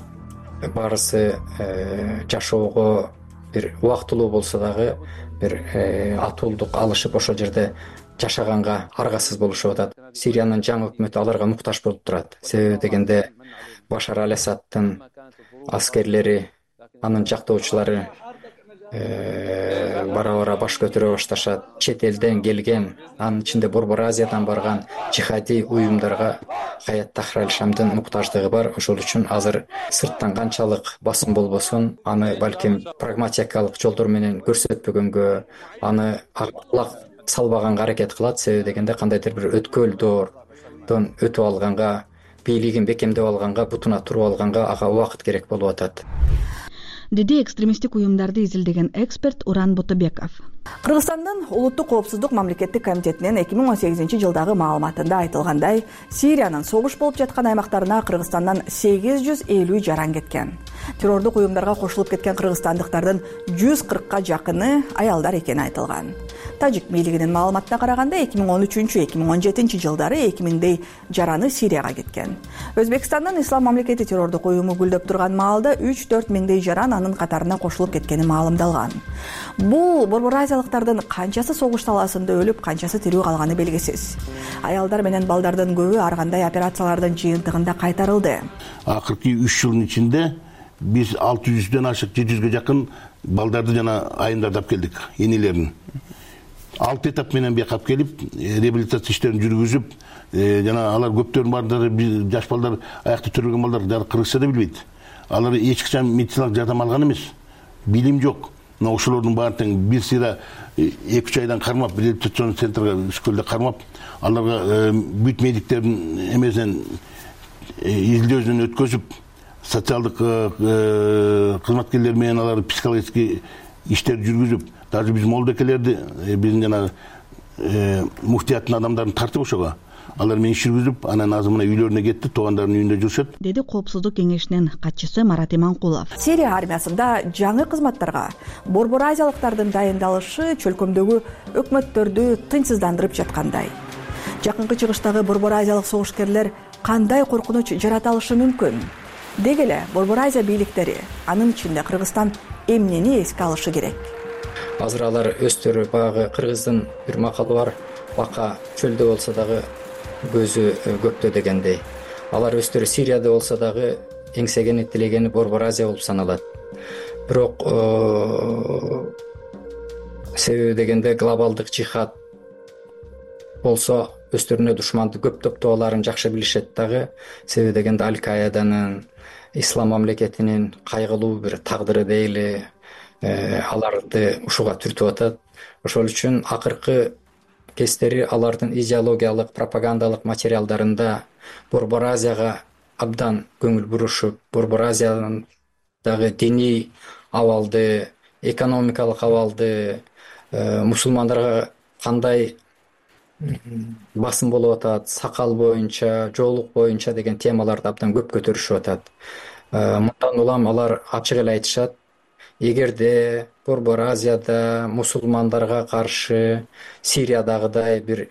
барысы жашоого бир убактылуу болсо дагы бир атуулдук алышып ошол жерде жашаганга аргасыз болушуп атат. Сириянын жаңы өкмөтү аларга муктаж болуп турат. Себеби дегенде Башар Аль-Асадтын аскерлери, анын жактоочулары бара-бара баш көтөрө башташат. Чет элден келген, анын ичинде Борбор Азиядан барган жихади уюмдарга Хаят Тахрир Аль-Шамдын муктаждыгы бар. Ошол үчүн азыр сырттан канчалык басым болбосун, аны балким прагматикалык жолдор менен көрсөтпөгөнгө, аны кулак салбаганга аракет кылат. Себеби дегенде кандайдыр бир өткөл доордон өтүп алганга, бийлигин бекемдеп алганга, бутуна туруп алганга ага убакыт керек болуп атат, деди экстремисттик уюмдарды изилдеген эксперт Уран Ботобеков. Кыргызстандын улуттук коопсуздук мамлекеттик комитетинин эки миң он сегизинчи жылдагы маалыматында айтылгандай, Сириянын согуш болуп жаткан аймактарына Кыргызстандан сегиз жүз элүү жаран кеткен. Террордук уюмдарга кошулуп кеткен кыргызстандыктардын жүз кыркка жакыны аялдар экени айтылган. Тажик бийлигинин маалыматына караганда эки миң он үчүнчү эки миң он жетинчи жылдары эки миңдей жараны Сирияга кеткен. Өзбекстандын Ислам мамлекети террордук уюму гүлдөп турган маалда үч төрт миңдей жаран анын катарына кошулуп кеткени маалымдалган. Бул Борбор Азиялыктардын канчасы согуш талаасында өлүп, канчасы тирүү калганы белгисиз. Аялдар менен балдардын көбү ар кандай операциялардын жыйынтыгында кайтарылды. Акыркы үч жылдын ичинде биз алты жүздөн ашык, жети жүзгө жакын балдарды жана айымдарды алып келдик, энелерин. Алты этап менен бияка алып келип, реабилитация иштерин жүргүзүп, жана алар көптөрүн баардыгы жаш балдар, аякта төрөлгөн балдар кыргызча да билбейт. алар эч качан медициналык жардам алган эмес, билим жок. Мына ошолордун баары тең бир сыйра эки үч айдан кармап, реабилитационный центрге Үскөлдө кармап, аларга бүт медиктердин эмесинен изилдөөсүнөн өткөзүп, социалдык кызматкерлер менен алар психологический иштер жүргүзүп, даже биз молдокелерди, биздин жана муфтияттын адамдарын тартып ошого алар менен иш жүргүзүп, анан азыр мына үйлөрүнө кетти, туугандарынын үйүндө жүрүшөт, деди Коопсуздук кеңешинин катчысы Марат Иманкулов. Сирия армиясында жаңы кызматтарга борбор азиялыктардын дайындалышы чөлкөмдөгү өкмөттөрдү тынчсыздандырып жаткандай. Жакынкы чыгыштагы борбор азиялык согушкерлер кандай коркунуч жарата алышы мүмкүн? Деги эле борбор Азия бийликтери, анын ичинде Кыргызстан эмнени эске алышы керек? Азыр алар өздөрү баягы кыргыздын бир макалы бар, бака чөлдө болсо дагы көзү көктө дегендей. Алар өздөрү Сирияда болсо дагы эңсегени тилегени борбор Азия болуп саналат. Бирок себеби дегенде глобалдык жихад болсо өздөрүнө душманды көп топтооларын жакшы билишет дагы. Себеби дегенде Аль-Каиданын, ислам мамлекетинин кайгылуу бир тагдыры дейли, аларды ушуга түртүп атат. Ошол үчүн акыркы кездери алардын идеологиялык, пропагандалык материалдарында борбор Азияга абдан көңүл бурушуп, борбор Азиядагы диний абалды, экономикалык абалды, мусулмандарга кандай басым болуп атат, сакал боюнча, жоолук боюнча деген темаларды абдан көп көтөрүшүп атат. Мындан улам алар ачык эле айтышат, эгерде борбор Азияда мусулмандарга каршы Сириядагыдай бир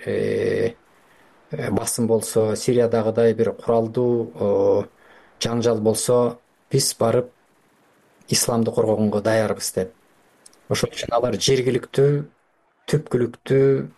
басым болсо, Сириядагыдай бир куралдуу жаңжал болсо, биз барып исламды коргогонго даярбыз деп. Ошол үчүн алар жергиликтүү, түпкүлүктүү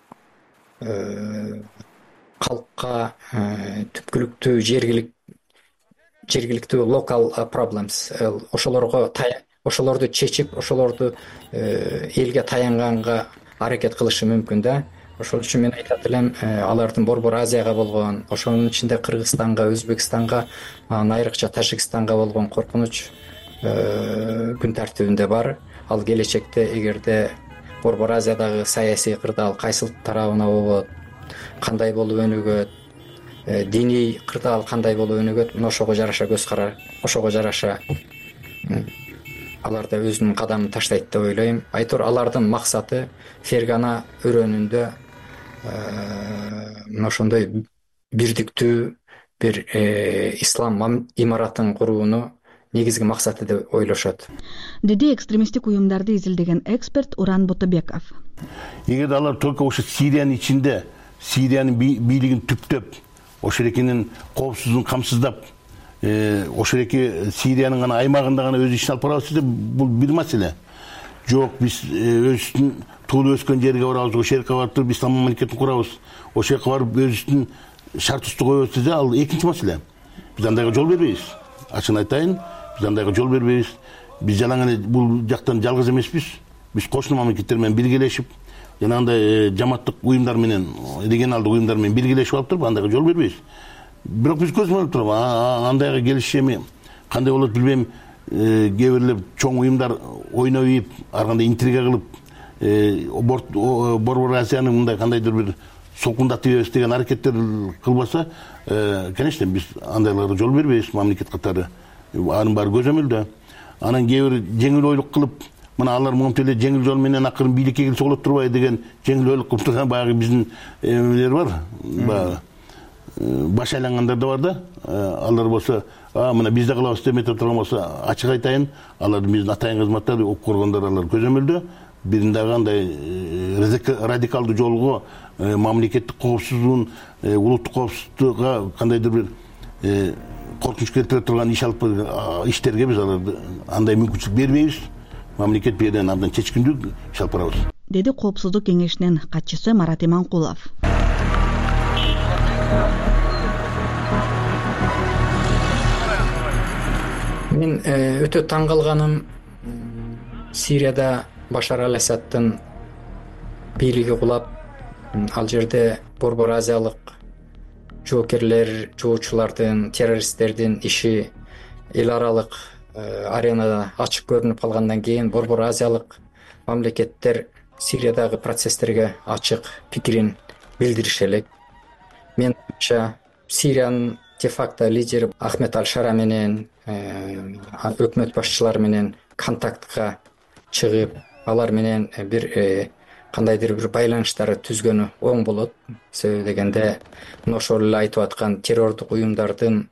калкка, түпкүлүктүү жергилик жергиликтүү local problems, ошолорго ошолорду чечип, ошолорду элге таянганга аракет кылышы мүмкүн да. Ошол үчүн мен айтат элем, алардын борбор Азияга болгон, ошонун ичинде Кыргызстанга, Өзбекстанга, айрыкча Тажикстанга болгон коркунуч күн тартибинде бар. Ал келечекте эгерде борбор Азиядагы саясий кырдаал кайсыл тарабына болот, кандай болуп өнүгөт, диний кырдаал кандай болуп өнүгөт, ошого жараша көз карар, ошого жараша алар да өзүнүн кадамын таштайт деп ойлойм. Айтор алардын максаты Фергана өрөөнүндө мына ошондой бирдиктүү бир ислам имаратын курууну негизги максаты деп ойлошот, деди экстремисттик уюмдарды изилдеген эксперт Уран Ботобеков. Эгерде алар только ошо Сириянын ичинде, Сириянын бийлигин түптөп, ошол экенин коопсуздугун камсыздап, ошол эки Сириянын гана аймагында гана өз ишин алып барабыз десе, бул бир маселе. Жок, биз өзүбүздүн туулуп өскөн жерге барабыз, ошол жерге барып туруп ислам мамлекетин курабыз, ошол жака барып өзүбүздүн шартыбызды коебуз десе, ал экинчи маселе. Биз андайга жол бербейбиз. Ачыгын айтайын, биз андайга жол бербейбиз. Биз жалаң эле бул жактан жалгыз эмеспиз. Биз кошуна мамлекеттер менен биргелешип, жанагындай жаматтык уюмдар менен, регионалдык уюмдар менен биргелешип алып туруп андайга жол бербейбиз. Бирок биз көз көрүп туруп, андайга келиши эми кандай болот билбейм, кээ бирлер чоң уюмдар ойноп ийип, ар кандай интрига кылып, борбор Азияны мындай кандайдыр бир солкундатып ийбиз деген аракеттер кылбаса, конечно, биз андайларга жол бербейбиз мамлекет катары. Анын баары көзөмөлдө. Анан кээ бир жеңил ойлук кылып, мына алар монтип эле жеңил жол менен акырын бийликке келсе болот турбайбы деген жеңил ойлук кылып турган баягы биздин эмелер бар. Баягы баш айлангандар да бар да. Алар болсо, мына биз да кылабыз деп метип турган болсо, ачык айтайын, алардын биздин атайын кызматтар, ок коргондор алар көзөмөлдө. Бирин дагы андай радикалдуу жолго, мамлекеттик коопсуздугун, улуттук коопсуздукка кандайдыр бир коркунуч келтире турган иш алып иштерге биз аларды андай мүмкүнчүлүк бербейбиз. Мамлекет бул жерден абдан чечкиндүү иш алып барабыз, деди Коопсуздук кеңешинин катчысы Марат Иманкулов. Мен өтө таң калганым, Сирияда Башар аль-Асадтын бийлиги кулап, ал жерде борбор Азиялык жоокерлер, жоочулардын, террористтердин иши эл аралык аренада ачык көрүнүп калгандан кийин Борбор Азиялык мамлекеттер Сириядагы процесстерге ачык пикирин билдириши элек. Мен ойымча Сириянын де-факто лидери Ахмед Аль-Шара менен өкмөт башчылары менен контактка чыгып, алар менен бир кандайдыр бир байланыштар түзгөнү оң болот. Себеби дегенде мына ошол эле айтып аткан террордук уюмдардын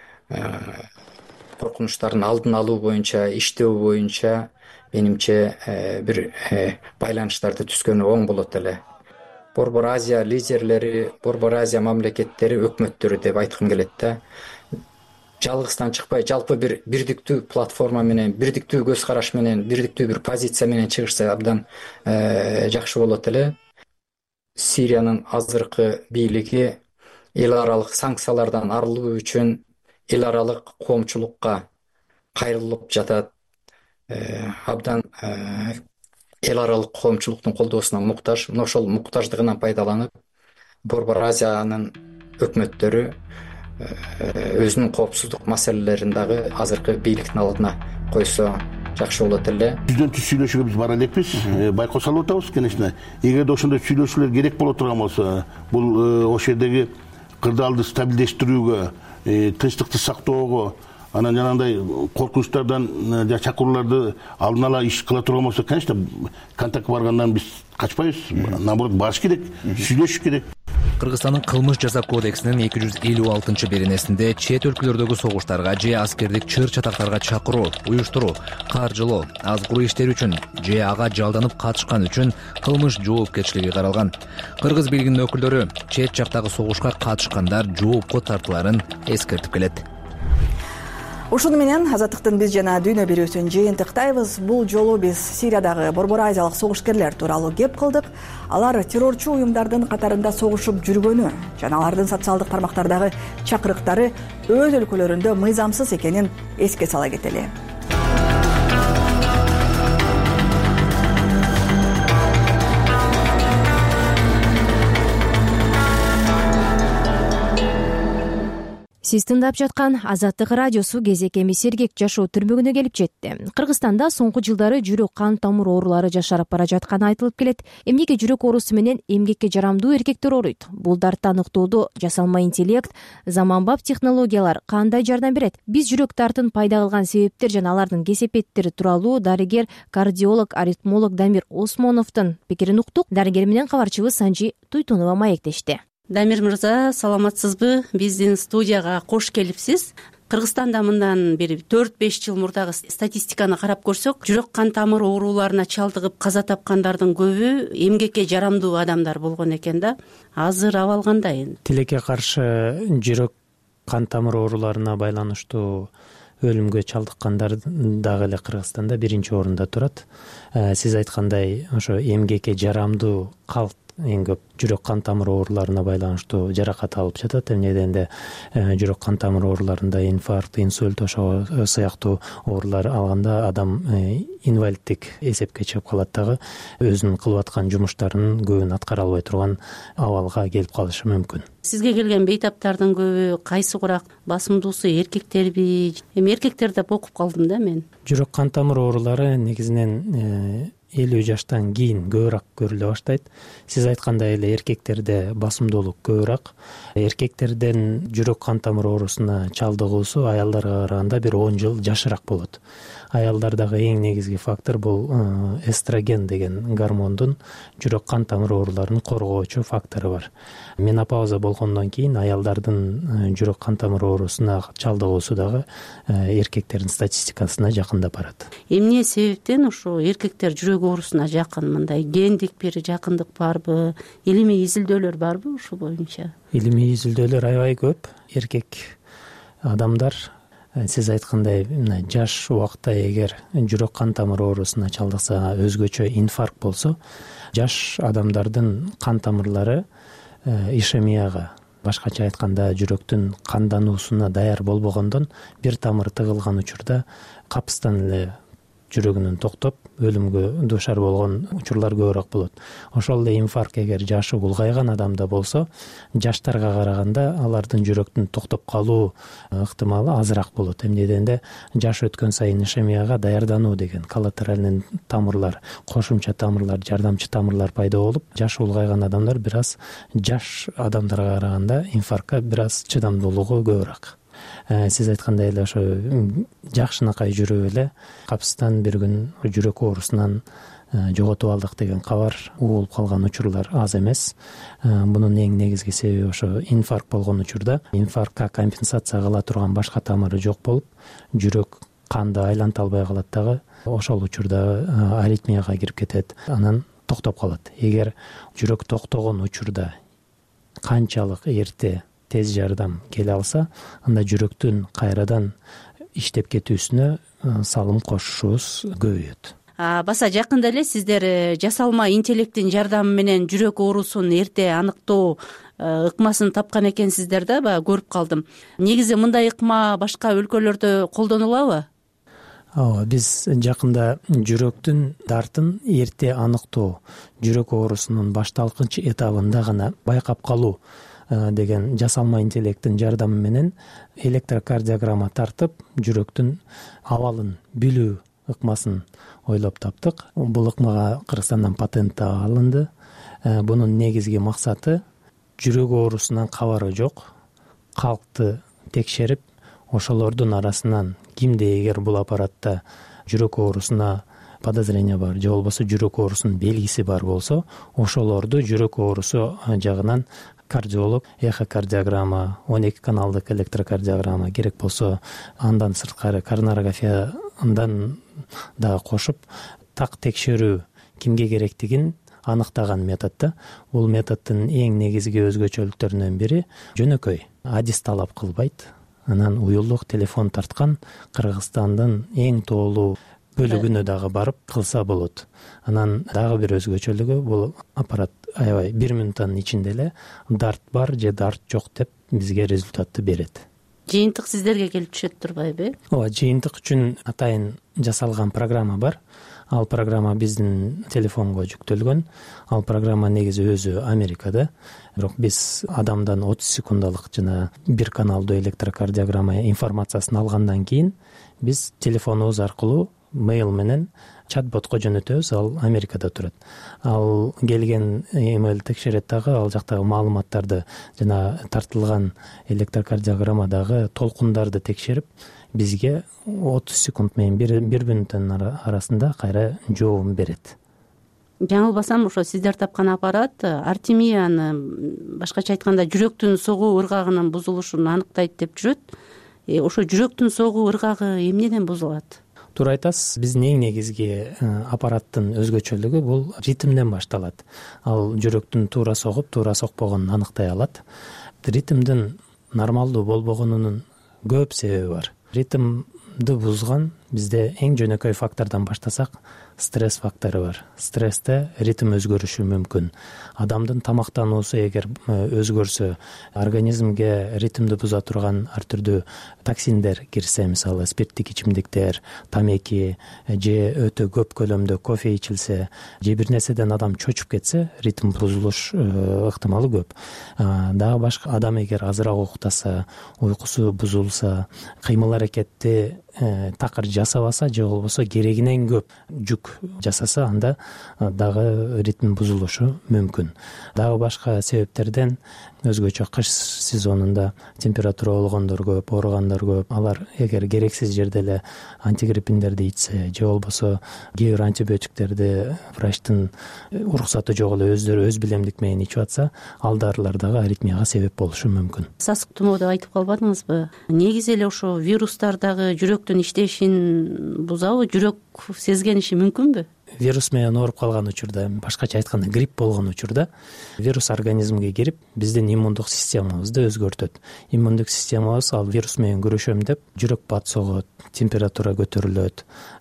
коркунучтарын алдын алуу боюнча, иштөө боюнча менимче бир байланыштарды түзгөнү оң болот эле. Борбор Азия лидерлери, Борбор Азия мамлекеттери, өкмөттөрү деп айткым келет да. Жалгыздан чыкпай, жалпы бир бирдиктүү платформа менен, бирдиктүү көз караш менен, бирдиктүү бир позиция менен чыгышса абдан жакшы болот эле. Сириянын азыркы бийлиги эл аралык санкциялардан арылуу үчүн эл аралык коомчулукка кайрылып жатат. Абдан эл аралык коомчулуктун колдоосуна муктаж. Мына ошол муктаждыгынан пайдаланып, Борбор Азиянын өкмөттөрү өзүнүн коопсуздук маселелерин дагы азыркы бийликтин алдына койсо жакшы болот эле. Жүздөн түз сүйлөшүүгө биз бара элекпиз, байкоо салып атабыз, конечно. Эгерде ошондой сүйлөшүүлөр керек боло турган болсо, бул ошол жердеги кырдаалды стабилдештирүүгө, тынчтыкты сактоого, анан жанагындай коркунучтардан жана чакырууларды алдын ала иш кыла турган болсо, конечно, контактка баргандан биз качпайбыз. Наоборот, барыш керек, сүйлөшүш керек. Кыргызстандын кылмыш жаза кодексинин эки жүз элүү алтынчы беренесинде чет өлкөлөрдөгү согуштарга же аскердик чыр чатактарга чакыруу, уюштуруу, каржылоо, азгыруу иштери үчүн же ага жалданып катышкан үчүн кылмыш жоопкерчилиги каралган. Кыргыз бийлигинин өкүлдөрү чет жактагы согушка катышкандар жоопко тартыларын эскертип келет. Ушуну менен Азаттыктын биз жана дүйнө берүүсүн жыйынтыктайбыз. Бул жолу биз Сириядагы Борбор Азиялык согушкерлер тууралуу кеп кылдык. Алар террорчу уюмдардын катарында согушуп жүргөнү жана алардын социалдык тармактардагы чакырыктары өз өлкөлөрүндө мыйзамсыз экенин эске сала кетели. Сиз тыңдап жаткан Азаттык радиосу кезек эми сергек жашоо түрмөгүнө келип жетти. Кыргызстанда соңку жылдары жүрөк кан тамыр оорулары жашарып бара жатканы айтылып келет. Эмнеге жүрөк оорусу менен эмгекке жарамдуу эркектер ооруйт? Бул дартты аныктоодо жасалма интеллект, заманбап технологиялар кандай жардам берет? Биз жүрөк дартын пайда кылган себептер жана алардын кесепеттери тууралуу дарыгер, кардиолог, аритмолог Дамир Осмоновдун пикирин уктук. Дарыгер менен кабарчыбыз Санжи Туйтунова маектешти. Дамир мырза, саламатсызбы? Биздин студияга кош келипсиз. Кыргызстанда мындан бир төрт беш жыл мурдагы статистиканы карап көрсөк, жүрөк кан тамыр ооруларына чалдыгып каза тапкандардын көбү эмгекке жарамдуу адамдар болгон экен да. Азыр абал кандай? Тилекке каршы жүрөк кан тамыр ооруларына байланыштуу өлүмгө чалдыккандар дагы эле Кыргызстанда биринчи орунда турат. Сиз айткандай, ошо эмгекке жарамдуу калк эң көп жүрөк кан тамыр ооруларына байланыштуу жаракат алып жатат. Эмне дегенде жүрөк кан тамыр ооруларында инфаркт, инсульт ошо сыяктуу оорулар алганда адам инвалидтик эсепке чыгып калат дагы, өзүнүн кылып аткан жумуштарынын көбүн аткара албай турган абалга келип калышы мүмкүн. Сизге келген бейтаптардын көбү кайсыгыраак басымдуусу, эркектерби? Эми эркектер деп окуп калдым да мен. Жүрөк кан тамыр оорулары негизинен элүү жаштан кийин көбүрөөк көрүлө баштайт. Сиз айткандай эле эркектерде басымдуулук көбүрөөк. Эркектерден жүрөк кан тамыр оорусуна чалдыгуусу аялдарга караганда бир он жыл жашыраак болот. Аялдардагы эң негизги фактор бул эстроген деген гормондун жүрөк кан тамыр ооруларын коргоочу фактору бар. Менопауза болгондон кийин аялдардын жүрөк кан тамыр оорусуна чалдыгуусу дагы эркектердин статистикасына жакындап барат. Эмне себептен ошо эркектер жүрөк оорусуна жакын? Мындай гендик бир жакындык барбы? Илимий изилдөөлөр барбы ушул боюнча? Илимий изилдөөлөр аябай көп. Эркек адамдар, сиз айткандай, жаш убакта эгер жүрөк кан тамыр оорусуна чалдыкса, өзгөчө инфаркт болсо, жаш адамдардын кан тамырлары ишемияга, башкача айтканда жүрөктүн кандануусуна даяр болбогондон бир тамыр тыгылган учурда капыстан эле жүрөгүнүн токтоп өлүмгө дуушар болгон учурлар көбүрөөк болот. Ошол эле инфаркт эгер жашы улгайган адамда болсо, жаштарга караганда алардын жүрөктүн токтоп калуу ыктымалы азыраак болот. Эмне дегенде жаш өткөн сайын ишемияга даярдануу деген коллатеральный тамырлар, кошумча тамырлар, жардамчы тамырлар пайда болуп, жашы улгайган адамдар бир аз жаш адамдарга караганда инфарктка бир аз чыдамдуулугу көбүрөөк. Сиз айткандай эле ошо жакшынакай жүрүп эле капсыздан бир күн жүрөк оорусунан жоготуп алдык деген кабар угулуп калган учурлар аз эмес. Мунун эң негизги себеби ошо инфаркт болгон учурда инфарктка компенсация кыла турган башка тамыры жок болуп, жүрөк канды айланта албай калат дагы. Ошол учурда аритмияга кирип кетет, анан токтоп калат. Эгер жүрөк токтогон учурда канчалык эрте тез жардам келе алса, анда жүрөктүн кайрадан иштеп кетүүсүнө салым кошушубуз көбөйөт. Баса жакында эле сиздер жасалма интеллекттин жардамы менен жүрөк оорусун эрте аныктоо ыкмасын тапкан экенсиздер да, баягы көрүп калдым. Негизи мындай ыкма башка өлкөлөрдө колдонулабы? Ооба, биз жакында жүрөктүн дартын эрте аныктоо, жүрөк оорусунун башталкынчы этабында гана байкап калуу деген жасалма интеллекттин жардамы менен электрокардиограмма тартып, жүрөктүн абалын билүү ыкмасын ойлоп таптык. Бул ыкмага Кыргызстандан патент алынды. Бунун негизги максаты жүрөк оорусунан кабары жок калкты текшерип, ошолордун арасынан кимде эгер бул аппаратта жүрөк оорусуна подозрение бар, же болбосо жүрөк оорусунун белгиси бар болсо, ошолорду жүрөк оорусу жагынан кардиолог эхокардиограмма, он эки каналдык электрокардиограмма, керек болсо андан сырткары коронарографиядан дагы кошуп, так текшерүү кимге керектигин аныктаган метод. Бул методдун эң негизги өзгөчөлүктөрүнүн бири жөнөкөй, адис талап кылбайт. Анан уюлдук телефон тарткан Кыргызстандын эң тоолуу бөлүгүнө дагы барып кылса болот. Анан дагы бир өзгөчөлүгү, бул аппарат аябай бир минуттун ичинде эле дарт бар же дарт жок деп бизге результатты берет. Жыйынтык сиздерге келип түшөт турбайбы? Ооба, жыйынтык үчүн атайын жасалган программа бар. Ал программа биздин телефонго жүктөлгөн. Ал программа негизи өзү Америкада. Бирок биз адамдан отуз секундалык жана бир каналдуу электрокардиограмма информациясын алгандан кийин биз телефонубуз аркылуу мейл менен чат-ботко жөнөтөбүз. Ал Америкада турат. Ал келген эмейл текшерет дагы, ал жактагы маалыматтарды жана тартылган электрокардиограммадагы толкундарды текшерип, бизге отуз секунд менен бир минуттун арасында кайра жообун берет. Жаңылбасам, ошо сиздер тапкан аппарат артемияны, башкача айтканда, жүрөктүн согуу ыргагынын бузулушун аныктайт деп жүрөт. Э, ошо жүрөктүн согуу ыргагы эмнеден бузулат? Туура айтасыз. Биздин эң негизги аппараттын өзгөчөлүгү бул ритмден башталат. Ал жүрөктүн туура согуп, туура сокпогонун аныктай алат. Ритмдин нормалдуу болбогонунун көп себеби бар. Ритмди бузган бизде эң жөнөкөй фактордон баштасак, стресс фактору бар. Стрессте ритм өзгөрүшү мүмкүн. Адамдын тамактануусу эгер өзгөрсө, организмге ритмди буза турган ар түрдүү токсиндер кирсе, мисалы спирттик ичимдиктер, тамеки же өтө көп көлөмдө кофе ичилсе, же бир нерседен адам чочуп кетсе, ритм бузулуш ыктымалы көп. Дагы башка адам эгер азыраак уктаса, уйкусу бузулса, кыймыл аракетти такыр жасабаса, же болбосо керегинен көп жүк жасаса, анда дагы ритм бузулушу мүмкүн. Дагы башка себептерден өзгөчө кыш сезонунда температура болгондор көп, ооругандар көп. Алар эгер керексиз жерде эле антигриппиндерди ичсе, же болбосо кээ бир антибиотиктерди врачтын уруксаты жок эле өздөрү өз билемдик менен ичип атса, ал дарылар дагы аритмияга себеп болушу мүмкүн. Сасык тумоо деп айтып калбадыңызбы? Негизи эле ошо вирустар дагы жүрөктүн иштешин бузабы, жүрөк сезген иши мүмкүнбү? Вирус менен ооруп калган учурда, башкача айтканда грипп болгон учурда, вирус организмге кирип, биздин иммундук системабызды өзгөртөт. Иммундук системабыз ал вирус менен күрөшөм деп жүрөк бат согот, температура көтөрүлөт,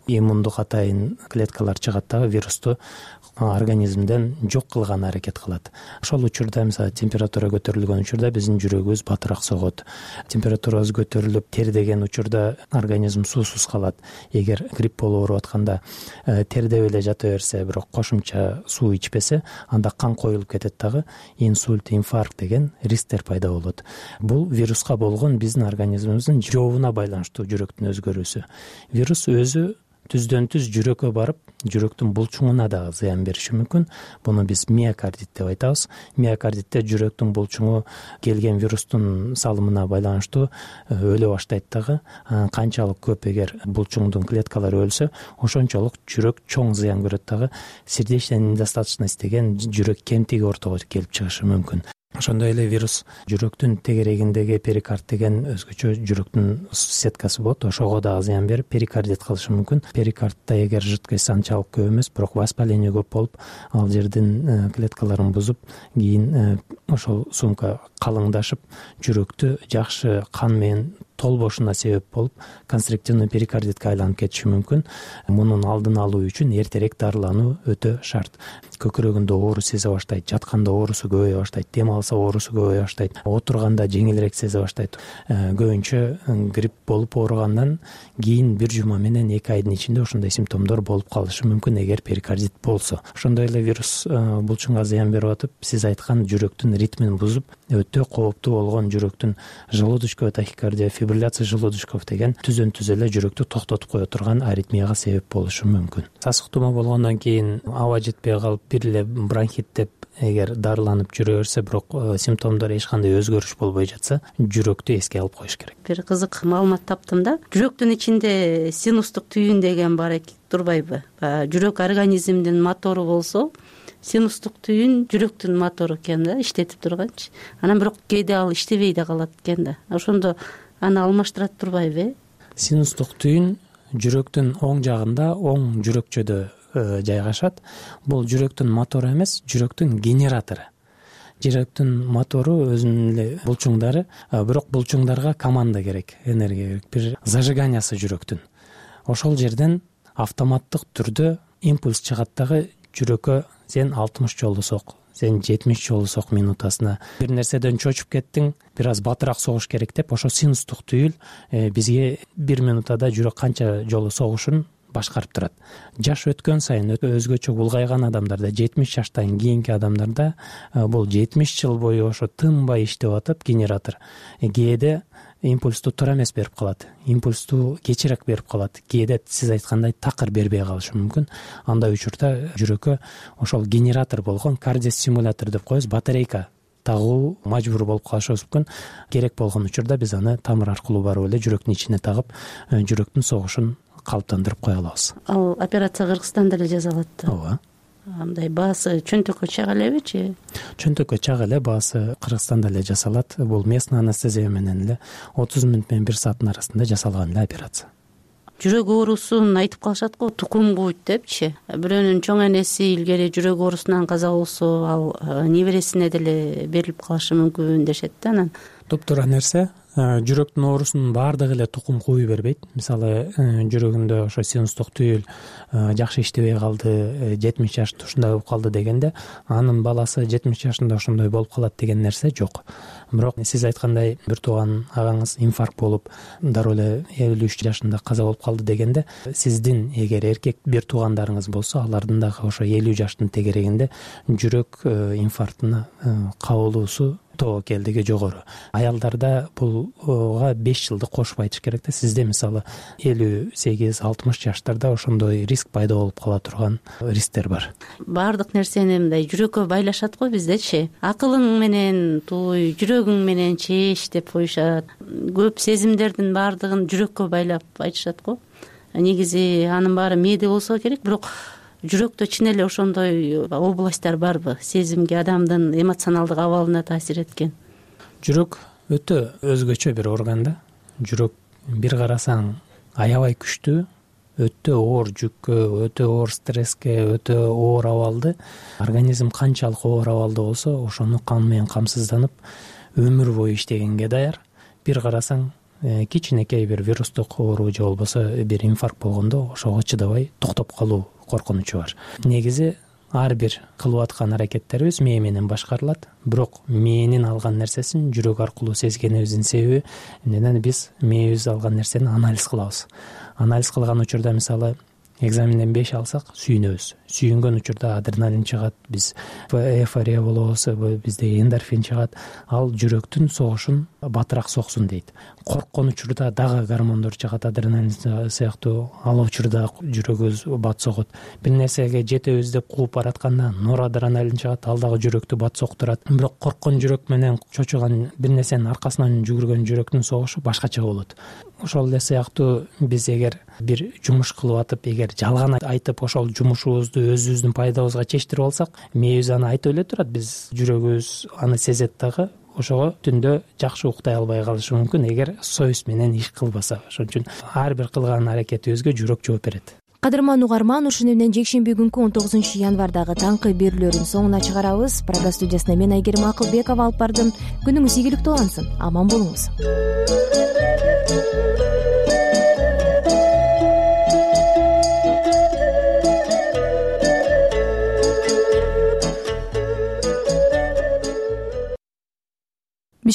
иммундук атайын клеткалар чыгат дагы вирусту организмден жок кылган аракет кылат. Ошол учурда мисалы температура көтөрүлгөн учурда биздин жүрөгүбүз батыраак согот. Температурабыз көтөрүлүп тердеген учурда организм суусуз калат. Эгер грипп болуп ооруп атканда тердеп эле жата берсе, бирок кошумча суу ичпесе, анда кан коюлуп кетет дагы инсульт, инфаркт деген рисктер пайда болот. Бул вируска болгон биздин организмибиздин жообуна байланыштуу жүрөктүн өзгөрүүсү. Вирус өзү түздөн түз жүрөккө барып, жүрөктүн булчуңуна дагы зыян бериши мүмкүн. Буну биз миокардит деп айтабыз. Миокардитте жүрөктүн булчуңу келген вирустун салымына байланыштуу өлө баштайт дагы. Канчалык көп эгер булчуңдун клеткалары өлсө, ошончолук жүрөк чоң зыян көрөт дагы. Сердечная недостаточность деген жүрөк кемтиги ортого келип чыгышы мүмкүн. Ошондой эле вирус жүрөктүн тегерегиндеги перикард деген өзгөчө жүрөктүн сеткасы болот. Ошого дагы зыян берип перикардит кылышы мүмкүн. Перикардта эгер жыткыч анчалык көп эмес, бирок воспаление көп болуп, ал жердин клеткаларын бузуп, кийин ошол сумка калыңдашып, жүрөктү жакшы кан менен толбошуна себеп болуп, конструктивный перикардитке айланып кетиши мүмкүн. Мунун алдын алуу үчүн эртерээк дарылануу өтө шарт. Көкүрөгүндө оору сезе баштайт, жатканда оорусу көбөйө баштайт, дем алса оорусу көбөйө баштайт, отурганда жеңилирээк сезе баштайт. Көбүнчө грипп болуп ооругандан кийин бир жума менен эки айдын ичинде ошондой симптомдор болуп калышы мүмкүн эгер перикардит болсо. Ошондой эле вирус булчуңга зыян берип атып, сиз айткан жүрөктүн ритмин бузуп, өтө кооптуу болгон жүрөктүн желудочковая тахикардия, фибрилляция желудочков деген түздөн түз эле жүрөктү токтотуп кое турган аритмияга себеп болушу мүмкүн. Сасык тумоо болгондон кийин аба жетпей калып, бир эле бронхит деп эгер дарыланып жүрө берсе, бирок симптомдор эч кандай өзгөрүш болбой жатса, жүрөктү эске алып коюш керек. Бир кызык маалымат таптым да. Жүрөктүн ичинде синустук түйүн деген бар экен, турбайбы? Жүрөк организмдин мотору болсо, синустук түйүн жүрөктүн мотору экен да, иштетип турганчы. Анан бирок кээде ал иштебей да калат экен да. Ошондо аны алмаштырат турбайбы? Синустук түйүн жүрөктүн оң жагында, оң жүрөкчөдө жайгашат. Бул жүрөктүн мотору эмес, жүрөктүн генератору. Жүрөктүн мотору өзүнүн эле булчуңдары, бирок булчуңдарга команда керек, энергия керек, бир зажиганиясы жүрөктүн. Ошол жерден автоматтык түрдө импульс чыгат дагы жүрөккө сен алтымыш жолу сок, сен жетимиш жолу сок минутасына. Бир нерседен чочуп кеттиң, бир аз батыраак согуш керек деп, ошо синустук түйүл бизге бир минутада жүрөк канча жолу согушун башкарып турат. Жаш өткөн сайын өзгөчө улгайган адамдарда, жетимиш жаштан кийинки адамдарда бул жетимиш жыл бою ошо тынбай иштеп атып генератор. Кээде импульсту туура эмес берип калат, импульсту кечирээк берип калат, кээде сиз айткандай такыр бербей калышы мүмкүн. Андай учурда жүрөккө ошол генератор болгон кардиостимулятор деп коебуз, батарейка тагуу мажбур болуп калышыбыз мүмкүн. Керек болгон учурда биз аны тамыр аркылуу барып эле жүрөктүн ичине тагып, жүрөктүн согушун калыптандырып кое алабыз. Ал операция Кыргызстанда эле жасалат да. Ооба. Андай баасы чөнтөккө чыга элебичи? Чөнтөккө чыга эле, баасы Кыргызстанда эле жасалат. Бул местный анестезия менен эле отуз мүнөт менен бир сааттын арасында жасалган эле операция. Жүрөк оорусун айтып калышат го, тукум куйт депчи. Бирөөнүн чоң энеси илгери жүрөк оорусунан каза болсо, ал небересине деле берилип калышы мүмкүн дешет да. Анан топтуура нерсе. Жүрөктүн оорусунун баардыгы эле тукум кууй бербейт. Мисалы, жүрөгүндө ошо синустук түйүл жакшы иштебей калды, жетимиш жашта ушундай болуп калды дегенде, анын баласы жетимиш жашында ошондой болуп калат деген нерсе жок. Бирок сиз айткандай бир тууган агаңыз инфаркт болуп, дароо эле элүү үч жашында каза болуп калды дегенде, сиздин эгер эркек бир туугандарыңыз болсо, алардын дагы ошо элүү жаштын тегерегинде жүрөк инфарктына кабылуусу тобокелдиги жогору. Аялдарда булга беш жылды кошуп айтыш керек да. Сизде мисалы элүү сегиз алтымыш жаштарда ошондой риск пайда болуп кала турган рисктер бар. Баардык нерсени мындай жүрөккө байлашат го биздечи. Акылың менен туй, жүрөгүң менен чееш деп коюшат. Көп сезимдердин баардыгын жүрөккө байлап айтышат го. Негизи анын баары мээде болсо керек, бирок жүрөктө чын эле ошондой областтар барбы, сезимге, адамдын эмоционалдык абалына таасир эткен? Жүрөк өтө өзгөчө бир орган да. Жүрөк бир карасаң аябай күчтүү, өтө оор жүккө, өтө оор стресске, өтө оор абалды. Организм канчалык оор абалда болсо, ошону кан менен камсызданып, өмүр бою иштегенге даяр. Бир карасаң кичинекей бир вирустук оору же болбосо бир инфаркт болгондо ошого чыдабай токтоп калуу коркунучу бар. Негизи ар бир кылып аткан аракеттерибиз мээ менен башкарылат, бирок мээнин алган нерсесин жүрөк аркылуу сезгенибиздин себеби эмнеден биз мээбиз алган нерсени анализ кылабыз. Анализ кылган учурда мисалы экзаменден беш алсак сүйүнөбүз. Сүйүнгөн учурда адреналин чыгат, биз эйфория болобуз, бизде эндорфин чыгат, ал жүрөктүн согушун батыраак соксун дейт. Корккон учурда дагы гормондор чыгат, адреналин сыяктуу, ал учурда жүрөгүбүз бат согот. Бир нерсеге жетебиз деп кууп баратканда норадреналин чыгат, ал дагы жүрөктү бат соктурат. Бирок корккон жүрөк менен чочуган бир нерсенин аркасынан жүгүргөн жүрөктүн согушу башкача болот. Ошол эле сыяктуу биз эгер бир жумуш кылып атып, эгер жалган айтып ошол жумушубузду өзүбүздүн пайдабызга чечтирип алсак, мээбиз аны айтып эле турат, биз жүрөгүбүз аны сезет дагы. Ошого түндө жакшы уктай албай калышы мүмкүн эгер совесть менен иш кылбаса. Ошон үчүн ар бир кылган аракетибизге жүрөк жооп берет. Кадырман угарман, ушуну менен жекшемби күнкү он тогузунчу январдагы таңкы берүүлөрдүн соңуна чыгарабыз. Программа студиясына мен Айгерим Акылбекова алып бардым. Күнүңүз ийгиликтүү улансын, аман болуңуз.